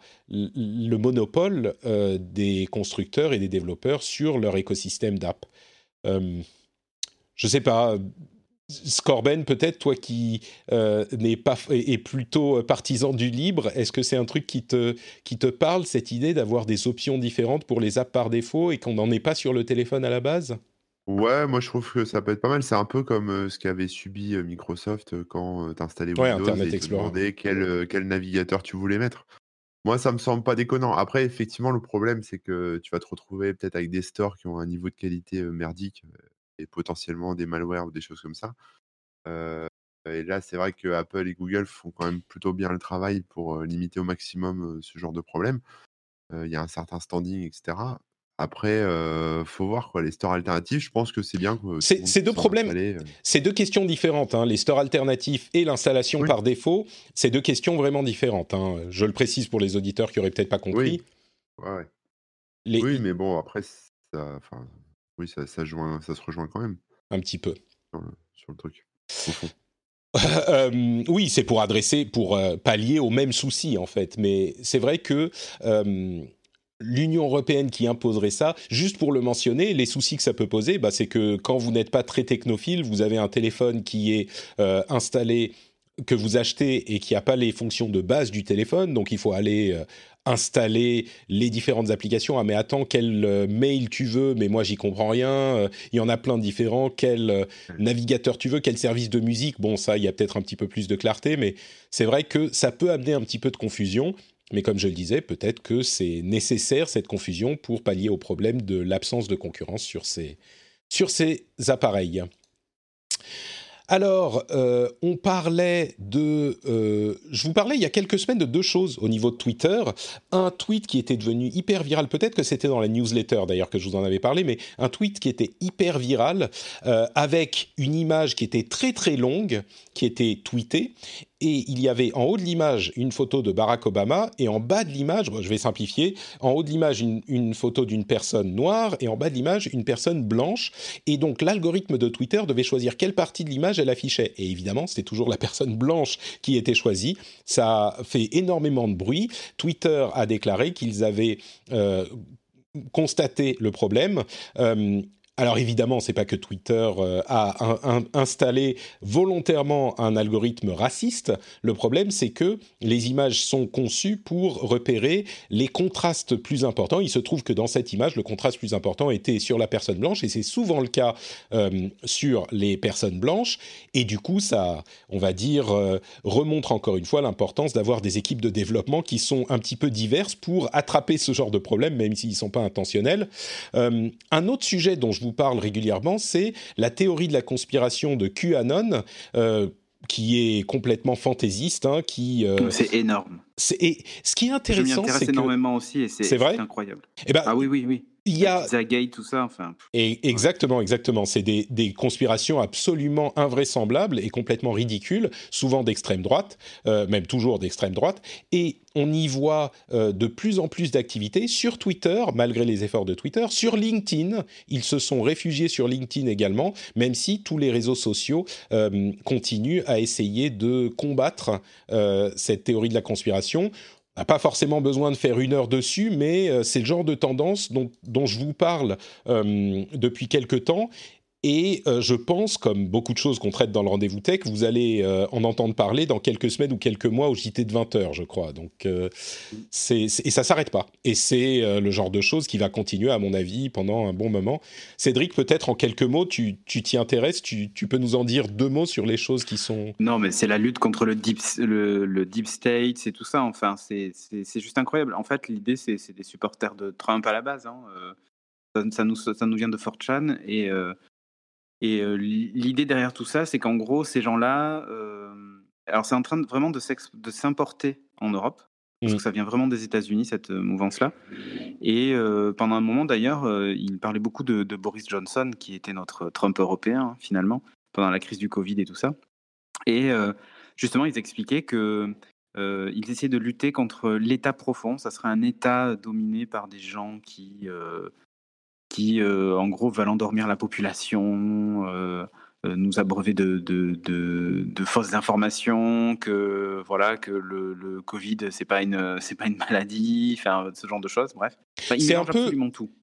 le monopole euh, des constructeurs et des développeurs sur leur écosystème d'app. Euh, je ne sais pas, Scorben, peut-être, toi qui euh, n'est pas, est plutôt partisan du libre, est-ce que c'est un truc qui te, qui te parle, cette idée d'avoir des options différentes pour les apps par défaut et qu'on n'en ait pas sur le téléphone à la base ? Ouais, moi je trouve que ça peut être pas mal. C'est un peu comme euh, ce qu'avait subi euh, Microsoft euh, quand euh, t'installais Ouais, Windows et Internet ils te Explorer. demandaient quel, euh, quel navigateur tu voulais mettre. Moi, ça me semble pas déconnant. Après, effectivement, le problème, c'est que tu vas te retrouver peut-être avec des stores qui ont un niveau de qualité euh, merdique euh, et potentiellement des malwares ou des choses comme ça. Euh, et là, c'est vrai que Apple et Google font quand même plutôt bien le travail pour euh, limiter au maximum euh, ce genre de problème. Euh, Il y a un certain standing, et cetera. Après, euh, faut voir quoi. Les stores alternatifs, je pense que c'est bien que tout le C'est, monde c'est deux puisse en problèmes, installer. euh. c'est deux questions différentes, hein, les stores alternatifs et l'installation Oui, par défaut, c'est deux questions vraiment différentes, hein. Je le précise pour les auditeurs qui auraient peut-être pas compris. oui, ouais, ouais. Les, Oui, mais bon, après, ça, enfin, oui, ça, ça, joint, ça se rejoint quand même un petit peu. sur le, sur le truc, au fond. Euh, oui, c'est pour adresser, pour euh, pallier au même souci en fait. Mais c'est vrai que euh, l'Union européenne qui imposerait ça, juste pour le mentionner, les soucis que ça peut poser, bah, c'est que quand vous n'êtes pas très technophile, vous avez un téléphone qui est euh, installé, que vous achetez et qui n'a pas les fonctions de base du téléphone, donc il faut aller euh, installer les différentes applications. Ah mais attends, quel euh, mail tu veux? Mais moi j'y comprends rien. Euh, Il y en a plein de différents. Quel euh, navigateur tu veux? Quel service de musique? Bon, ça, il y a peut-être un petit peu plus de clarté, mais c'est vrai que ça peut amener un petit peu de confusion. Mais comme je le disais, peut-être que c'est nécessaire cette confusion pour pallier au problème de l'absence de concurrence sur ces, sur ces appareils. Alors, euh, on parlait de... Euh, je vous parlais il y a quelques semaines de deux choses au niveau de Twitter. Un tweet qui était devenu hyper viral, peut-être que c'était dans la newsletter d'ailleurs que je vous en avais parlé, mais un tweet qui était hyper viral euh, avec une image qui était très très longue, qui était tweetée. Et il y avait en haut de l'image une photo de Barack Obama et en bas de l'image, je vais simplifier, en haut de l'image une, une photo d'une personne noire et en bas de l'image une personne blanche. Et donc l'algorithme de Twitter devait choisir quelle partie de l'image elle affichait. Et évidemment, c'était toujours la personne blanche qui était choisie. Ça a fait énormément de bruit. Twitter a déclaré qu'ils avaient euh, constaté le problème. Euh, Alors évidemment, c'est pas que Twitter euh, a un, un, installé volontairement un algorithme raciste. Le problème, c'est que les images sont conçues pour repérer les contrastes plus importants. Il se trouve que dans cette image, le contraste plus important était sur la personne blanche, et c'est souvent le cas euh, sur les personnes blanches. Et du coup, ça, on va dire, euh, remontre encore une fois l'importance d'avoir des équipes de développement qui sont un petit peu diverses pour attraper ce genre de problème, même s'ils ne sont pas intentionnels. Euh, un autre sujet dont je vous parle régulièrement, c'est la théorie de la conspiration de QAnon, euh, qui est complètement fantaisiste, hein, qui... Euh, c'est énorme. C'est, et ce qui est intéressant, je m'y intéresse c'est énormément que... aussi, et c'est, c'est vrai c'est incroyable. Eh ben, ah oui, oui, oui. Il y a... Pizzagate, tout ça, enfin... Et exactement, exactement. C'est des, des conspirations absolument invraisemblables et complètement ridicules, souvent d'extrême droite, euh, même toujours d'extrême droite. Et on y voit euh, de plus en plus d'activités sur Twitter, malgré les efforts de Twitter, sur LinkedIn. Ils se sont réfugiés sur LinkedIn également, même si tous les réseaux sociaux euh, continuent à essayer de combattre euh, cette théorie de la conspiration. On n'a pas forcément besoin de faire une heure dessus, mais euh, c'est le genre de tendance dont, dont je vous parle euh, depuis quelque temps. Et euh, je pense, comme beaucoup de choses qu'on traite dans le Rendez-vous Tech, vous allez euh, en entendre parler dans quelques semaines ou quelques mois au J T de vingt heures, je crois. Donc, euh, c'est, c'est, et ça ne s'arrête pas. Et c'est euh, le genre de choses qui va continuer, à mon avis, pendant un bon moment. Cédric, peut-être en quelques mots, tu, tu t'y intéresses, tu, tu peux nous en dire deux mots sur les choses qui sont... Non, mais c'est la lutte contre le deep, le, le deep state, c'est tout ça. Enfin, c'est, c'est, c'est juste incroyable. En fait, l'idée, c'est, c'est des supporters de Trump à la base. Hein. Euh, ça, ça, nous, ça nous vient de four chan et... Euh, Et euh, l'idée derrière tout ça, c'est qu'en gros, ces gens-là, euh, alors c'est en train de, vraiment de, de s'importer en Europe, parce mmh. que ça vient vraiment des États-Unis, cette euh, mouvance-là. Et euh, pendant un moment, d'ailleurs, euh, il parlait beaucoup de, de Boris Johnson, qui était notre Trump européen, hein, finalement, pendant la crise du Covid et tout ça. Et euh, justement, ils expliquaient que euh, ils essayaient de lutter contre l'État profond. Ça serait un État dominé par des gens qui... Euh, qui, euh, en gros, veulent endormir la population, euh, euh, nous abreuver de, de, de, de fausses informations, que, voilà, que le, le Covid, c'est pas une, c'est pas une maladie, enfin, ce genre de choses, bref. Enfin, ils c'est un mélangent peu... absolument tout.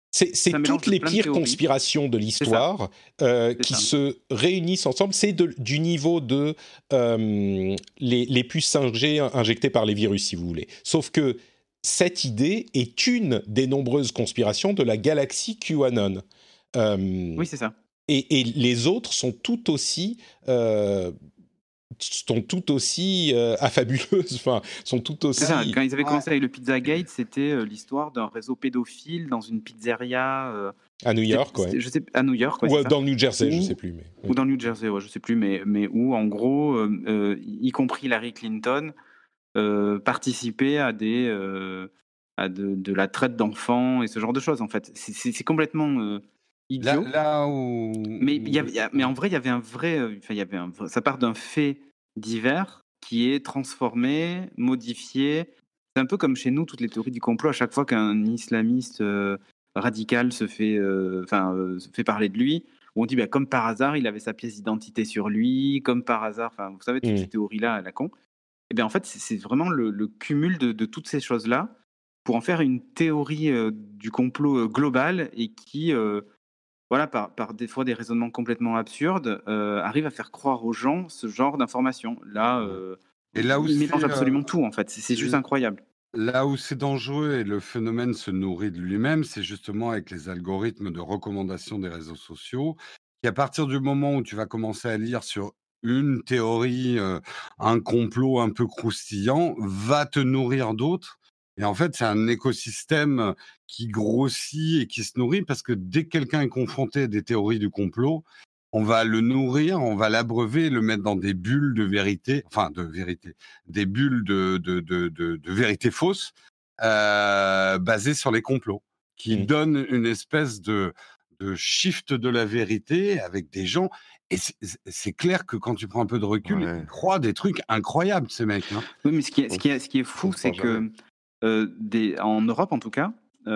C'est, c'est toutes les pires conspirations de l'histoire euh, qui ça. se réunissent ensemble. C'est de, du niveau de euh, les, les puces cinq G injectées par les virus, si vous voulez. Sauf que cette idée est une des nombreuses conspirations de la galaxie QAnon. Euh, oui, c'est ça. Et, et les autres sont tout aussi... Euh, sont tout aussi euh, affabuleuses, enfin, sont tout aussi... C'est ça, quand ils avaient commencé avec le Pizzagate, c'était euh, l'histoire d'un réseau pédophile dans une pizzeria... Euh, à New York, ouais. Je sais, à New York, ouais, ou dans le New Jersey, ou, je sais plus. Mais, ou dans le New Jersey, ouais, je sais plus, mais, mais où, en gros, euh, euh, y compris Hillary Clinton, euh, participait à, des, euh, à de, de la traite d'enfants et ce genre de choses, en fait. C'est, c'est, c'est complètement... Euh, idiot. Là, là où... mais, y a, y a, mais en vrai, il y avait un vrai... Enfin, y avait un vrai, ça part d'un fait divers qui est transformé, modifié. C'est un peu comme chez nous, toutes les théories du complot, à chaque fois qu'un islamiste euh, radical se fait, euh, enfin, euh, se fait parler de lui, où on dit, bah, comme par hasard, il avait sa pièce d'identité sur lui, comme par hasard, enfin, vous savez, toutes mmh. ces théories-là à la con. Et bien, en fait, c'est, c'est vraiment le, le cumul de, de toutes ces choses-là pour en faire une théorie euh, du complot euh, global et qui... Euh, voilà, par, par des fois des raisonnements complètement absurdes, euh, arrive à faire croire aux gens ce genre d'informations. Là, euh, et là où il mélange absolument euh, tout, en fait. C'est, c'est juste incroyable. Là où c'est dangereux et le phénomène se nourrit de lui-même, c'est justement avec les algorithmes de recommandation des réseaux sociaux, qui à partir du moment où tu vas commencer à lire sur une théorie, euh, un complot un peu croustillant, va te nourrir d'autres. Et en fait, c'est un écosystème qui grossit et qui se nourrit parce que dès que quelqu'un est confronté à des théories du complot, on va le nourrir, on va l'abreuver, le mettre dans des bulles de vérité, enfin de vérité, des bulles de, de, de, de, de vérité fausse euh, basées sur les complots, qui mmh. donnent une espèce de, de shift de la vérité avec des gens. Et c'est, c'est clair que quand tu prends un peu de recul, ouais. ils croient des trucs incroyables, ces mecs. Hein. Oui, mais ce qui est, ce qui est, ce qui est fou, c'est que... Euh, des, en Europe en tout cas,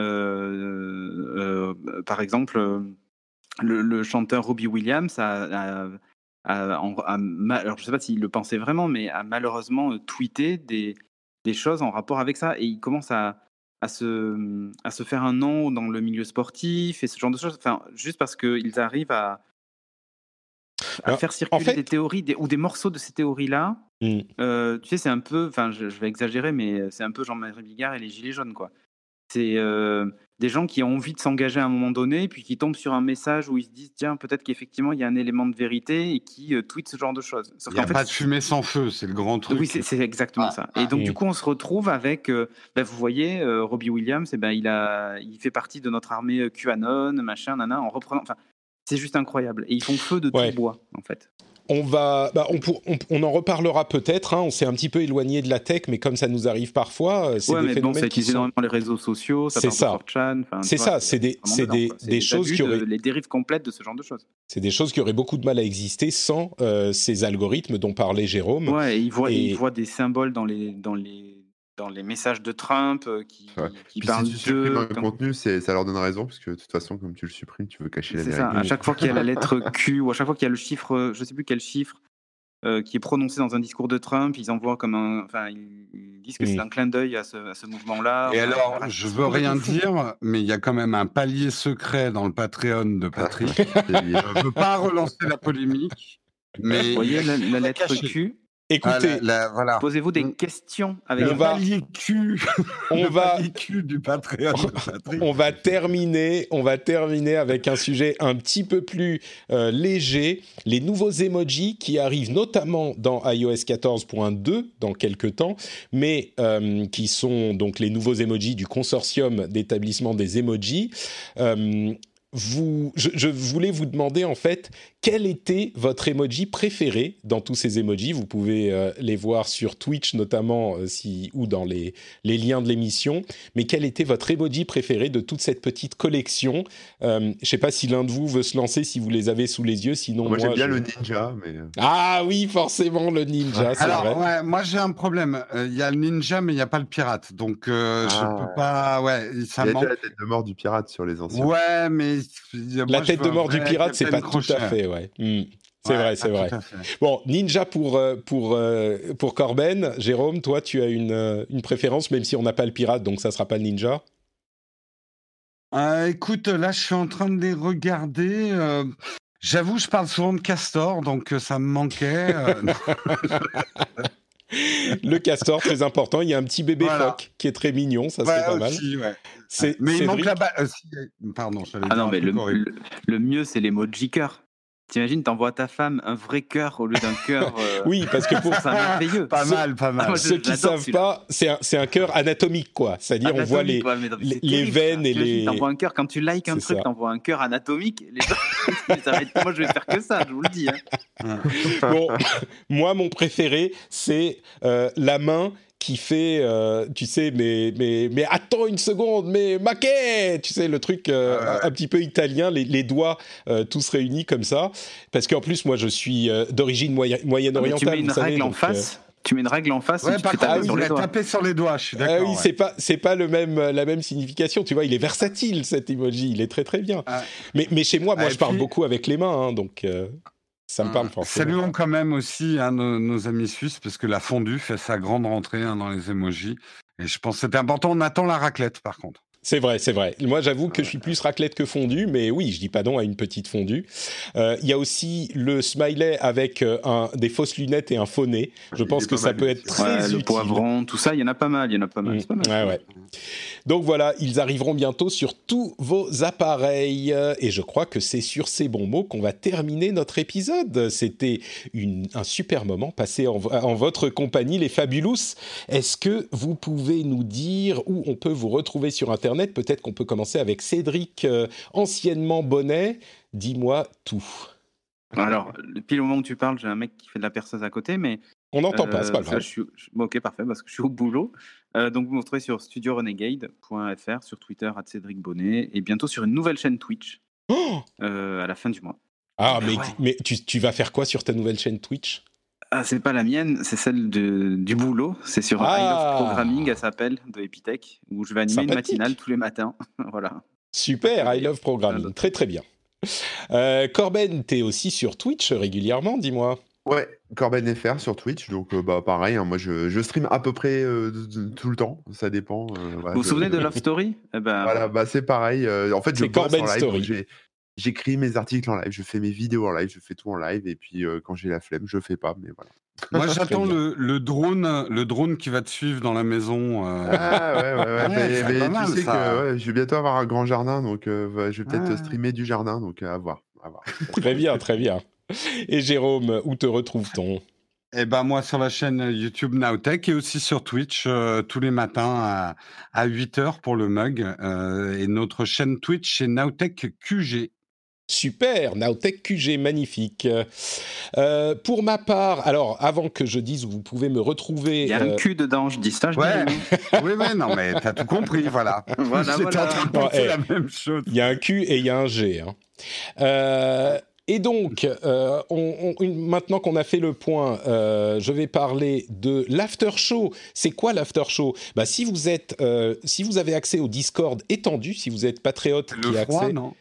euh, euh, par exemple, euh, le, le chanteur Robbie Williams a, a, a, a, a alors je ne sais pas s'il le pensait vraiment, mais a malheureusement tweeté des, des choses en rapport avec ça, et il commence à, à, se, à se faire un nom dans le milieu sportif et ce genre de choses, enfin, juste parce qu'ils arrivent à, à alors, faire circuler en fait... des théories des, ou des morceaux de ces théories-là. Mm. Euh, tu sais, c'est un peu, enfin, je, je vais exagérer, mais c'est un peu Jean-Marie Bigard et les Gilets jaunes, quoi. C'est euh, des gens qui ont envie de s'engager à un moment donné, puis qui tombent sur un message où ils se disent, tiens, peut-être qu'effectivement, il y a un élément de vérité, et qui euh, tweetent ce genre de choses. Il n'y a fait, pas de fumée sans feu, c'est le grand truc. Oui, c'est, c'est exactement ah, ça. Et donc, ah, du coup, on se retrouve avec, euh, ben, vous voyez, euh, Robbie Williams, eh ben, il, a, il fait partie de notre armée QAnon, machin, nana, en reprenant... Enfin, c'est juste incroyable. Et ils font feu de ouais. tout bois, en fait. On va, bah on, on, on en reparlera peut-être. Hein, on s'est un petit peu éloigné de la tech, mais comme ça nous arrive parfois, c'est ouais, des mais phénomènes bon, ça qui utilise sont... énormément les réseaux sociaux. Ça c'est ça. Chan, c'est vois, ça. C'est, c'est des, c'est des, c'est des choses qui auraient de, les dérives complètes de ce genre de choses. C'est des choses qui auraient beaucoup de mal à exister sans euh, ces algorithmes dont parlait Jérôme. Ouais, et ils voient, et... ils voient des symboles dans les, dans les. dans les messages de Trump euh, qui, ouais. qui Puis parlent si tu supprimes de... un comme... contenu, c'est, ça leur donne raison, parce que de toute façon, comme tu le supprimes, tu veux cacher c'est la vérité. C'est ça, à chaque fois qu'il y a la lettre Q, ou à chaque fois qu'il y a le chiffre, je ne sais plus quel chiffre, euh, qui est prononcé dans un discours de Trump, ils envoient comme un... Enfin, ils disent que mmh. c'est un clin d'œil à ce, à ce mouvement-là. Et enfin, alors, je veux rien dire, mais il y a quand même un palier secret dans le Patreon de Patrick. Je ne veux pas relancer la polémique, mais... Vous voyez la, la lettre caché. Q. Écoutez, ah, la, la, voilà. posez-vous des mmh. questions avec le palier Q, on le va, palier Q du Patreon. On va terminer, on va terminer avec un sujet un petit peu plus euh, léger, les nouveaux emojis qui arrivent notamment dans i O S quatorze point deux dans quelques temps, mais euh, qui sont donc les nouveaux emojis du consortium d'établissement des emojis. Euh, Vous, je, je voulais vous demander en fait quel était votre emoji préféré dans tous ces emojis. Vous pouvez euh, les voir sur Twitch notamment euh, si, ou dans les, les liens de l'émission. Mais quel était votre emoji préféré de toute cette petite collection? euh, Je ne sais pas si l'un de vous veut se lancer, si vous les avez sous les yeux. Sinon, moi, moi j'aime bien je... le ninja. Mais... Ah oui, forcément le ninja, c'est Alors, vrai. Ouais, moi j'ai un problème. Il euh, y a le ninja, mais il n'y a pas le pirate. Donc euh, ah, je peux pas... Ouais, ça il y a manque. la tête de mort du pirate sur les anciens. Ouais, mais... La moi, tête de mort du pirate, c'est pas Crochet. tout à fait, ouais. Mmh. C'est ouais, vrai, c'est vrai. Bon, ninja pour, pour, pour Corben. Jérôme, toi, tu as une, une préférence, même si on n'a pas le pirate, donc ça ne sera pas le ninja? Euh, écoute, là, je suis en train de les regarder. Euh, j'avoue, je parle souvent de castor, donc euh, ça me manquait. Euh... Le castor, très important. Il y a un petit bébé Voilà. phoque qui est très mignon, ça Ouais, serait pas mal. aussi, ouais. C'est, Mais il Cédric... manque la balle. Euh, si... Pardon, je Ah non, mais le, le, le mieux, c'est l'emoji cœur. T'imagines, t'envoies à ta femme un vrai cœur au lieu d'un cœur. Euh... Oui, parce que pour ça, c'est merveilleux. Pas mal, pas mal. Ah, ceux qui ne savent celui-là. Pas, c'est un, c'est un cœur anatomique, quoi. C'est-à-dire, anatomique, on voit les, ouais, non, les, les veines ça. Et les. T'envoies un cœur, quand tu likes un c'est truc, ça. T'envoies un cœur anatomique. Les gens, ça va être... Moi, je vais faire que ça, je vous le dis. Hein. Bon, moi, mon préféré, c'est euh, la main qui fait, euh, tu sais, mais, mais, mais attends une seconde, mais maquet, tu sais, le truc euh, ah ouais. un, un petit peu italien, les, les doigts euh, tous réunis comme ça. Parce qu'en plus, moi, je suis euh, d'origine moyen, moyen-orientale. Ah, tu mets une vous savez, règle donc, en face euh... Tu mets une règle en face ouais, et tu fais taper ah, sur les doigts. Taper sur les doigts, je suis d'accord. Ah oui, ouais. c'est pas, c'est pas le même, la même signification. Tu vois, il est versatile, cet emoji. Il est très, très bien. Ah. Mais, mais chez moi, moi, ah, je puis... parle beaucoup avec les mains, hein, donc... Euh... Ça me parle forcément. Saluons quand même aussi hein, nos, nos amis suisses, parce que la fondue fait sa grande rentrée hein, dans les emojis. Et je pense que c'était important. On attend la raclette, par contre. C'est vrai, c'est vrai. Moi, j'avoue que je suis plus raclette que fondue, mais oui, je dis pas non à une petite fondue. Il euh, y a aussi le smiley avec euh, un, des fausses lunettes et un faux nez. Je il pense que ça peut être très ouais, utile. Le poivron, tout ça, il y en a pas mal, il y en a pas mal. Mmh. C'est pas mal. Ouais, ouais. Donc voilà, ils arriveront bientôt sur tous vos appareils. Et je crois que c'est sur ces bons mots qu'on va terminer notre épisode. C'était une, un super moment passé en, en votre compagnie, les Fabulous. Est-ce que vous pouvez nous dire où on peut vous retrouver sur Internet ? Peut-être qu'on peut commencer avec Cédric, euh, anciennement Bonnet. Dis-moi tout. Alors, pile au moment où tu parles, j'ai un mec qui fait de la perceuse à côté, mais... On n'entend euh, pas, c'est pas grave. Je suis, je, bon, ok, parfait, parce que je suis au boulot. Euh, donc, vous me retrouvez sur studio renegade point f r, sur Twitter, arobase Cédric Bonnet, et bientôt sur une nouvelle chaîne Twitch, oh euh, à la fin du mois. Ah, mais, ouais. mais tu, tu vas faire quoi sur ta nouvelle chaîne Twitch ? Ah, c'est pas la mienne, c'est celle de, du boulot. C'est sur ah. I Love Programming, elle s'appelle, de Epitech, où je vais animer Sympathique. Une matinale tous les matins. Voilà. Super, I Love Programming, très très bien. Euh, Corben, t'es aussi sur Twitch régulièrement, dis-moi. Ouais, Corben F R sur Twitch, donc euh, bah pareil, hein, moi je, je stream à peu près euh, tout le temps, ça dépend. Euh, voilà, vous vous souvenez de Love Story ? Eh ben, voilà, bah c'est pareil. Euh, en fait, je c'est Corben en live, Story. J'ai... J'écris mes articles en live, je fais mes vidéos en live, je fais tout en live, et puis euh, quand j'ai la flemme, je fais pas, mais voilà. Moi, j'attends le, le drone, le drone qui va te suivre dans la maison. Euh... Ah ouais, ouais, ouais. ouais mais, mais mal, tu sais ça. que ouais, je vais bientôt avoir un grand jardin, donc euh, je vais peut-être ah. streamer du jardin, donc euh, à voir. À voir. Très bien, très bien. Et Jérôme, où te retrouve-t-on ? Eh ben moi sur la chaîne YouTube Nowtech et aussi sur Twitch euh, tous les matins à, à huit heures pour le mug euh, et notre chaîne Twitch c'est Nowtech Q G. Super, Nowtech Q G, magnifique. Euh, pour ma part, alors avant que je dise où vous pouvez me retrouver... Il y a euh... un Q dedans, je dis ça. Je ouais, dis oui, oui, non mais t'as tout compris, voilà. voilà, J'étais voilà. en train de penser hey, la même chose. Il y a un Q et il y a un G. Hein. Euh... Et donc, euh, on, on, maintenant qu'on a fait le point, euh, je vais parler de l'after show. C'est quoi l'after show ? Bah, si vous êtes, euh, si vous avez accès au Discord étendu, si vous êtes patriote qui a accès, non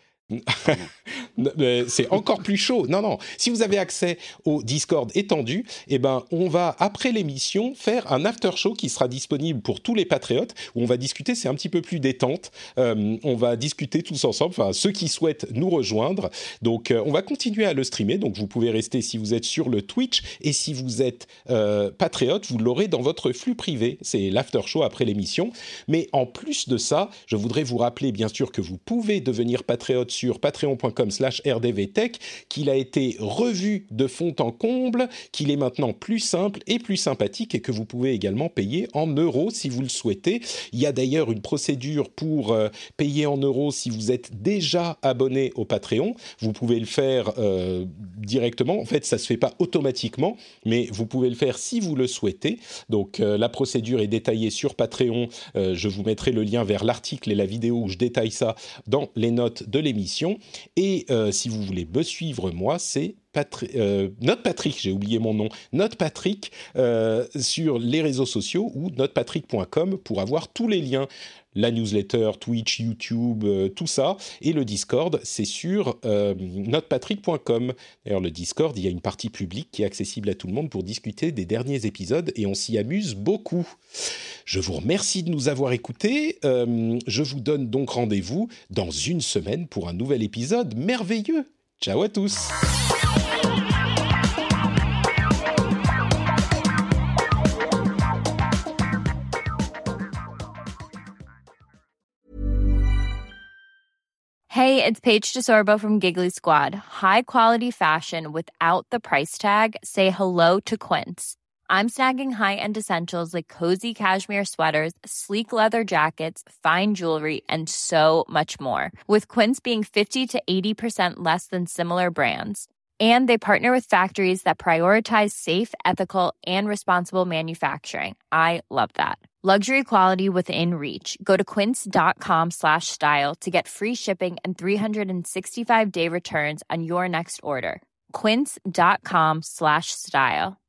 c'est encore plus chaud. Non, non. Si vous avez accès au Discord étendu, eh ben, on va, après l'émission, faire un after show qui sera disponible pour tous les patriotes, où on va discuter, c'est un petit peu plus détente. Euh, on va discuter tous ensemble, enfin, ceux qui souhaitent nous rejoindre. Donc, euh, on va continuer à le streamer. Donc, vous pouvez rester si vous êtes sur le Twitch. Et si vous êtes euh, patriote, vous l'aurez dans votre flux privé. C'est l'after show après l'émission. Mais en plus de ça, je voudrais vous rappeler, bien sûr, que vous pouvez devenir patriote sur patreon point com slash r d v tech, qu'il a été revu de fond en comble, qu'il est maintenant plus simple et plus sympathique et que vous pouvez également payer en euros si vous le souhaitez. Il y a d'ailleurs une procédure pour euh, payer en euros si vous êtes déjà abonné au Patreon. Vous pouvez le faire euh, directement. En fait, ça ne se fait pas automatiquement, mais vous pouvez le faire si vous le souhaitez. Donc, euh, la procédure est détaillée sur Patreon. Euh, je vous mettrai le lien vers l'article et la vidéo où je détaille ça dans les notes de l'émission. Et euh, si vous voulez me suivre, moi, c'est Patri- euh, Note Patrick, j'ai oublié mon nom, Note Patrick euh, sur les réseaux sociaux ou note patrick point com pour avoir tous les liens. La newsletter, Twitch, YouTube, euh, tout ça. Et le Discord, c'est sur euh, note patrick point com. D'ailleurs, le Discord, il y a une partie publique qui est accessible à tout le monde pour discuter des derniers épisodes et on s'y amuse beaucoup. Je vous remercie de nous avoir écoutés. Euh, je vous donne donc rendez-vous dans une semaine pour un nouvel épisode merveilleux. Ciao à tous. Hey, it's Paige DeSorbo from Giggly Squad. High quality fashion without the price tag. Say hello to Quince. I'm snagging high-end essentials like cozy cashmere sweaters, sleek leather jackets, fine jewelry, and so much more. With Quince being fifty to eighty percent less than similar brands. And they partner with factories that prioritize safe, ethical, and responsible manufacturing. I love that. Luxury quality within reach. Go to quince.com slash style to get free shipping and three sixty-five day returns on your next order. Quince.com slash style.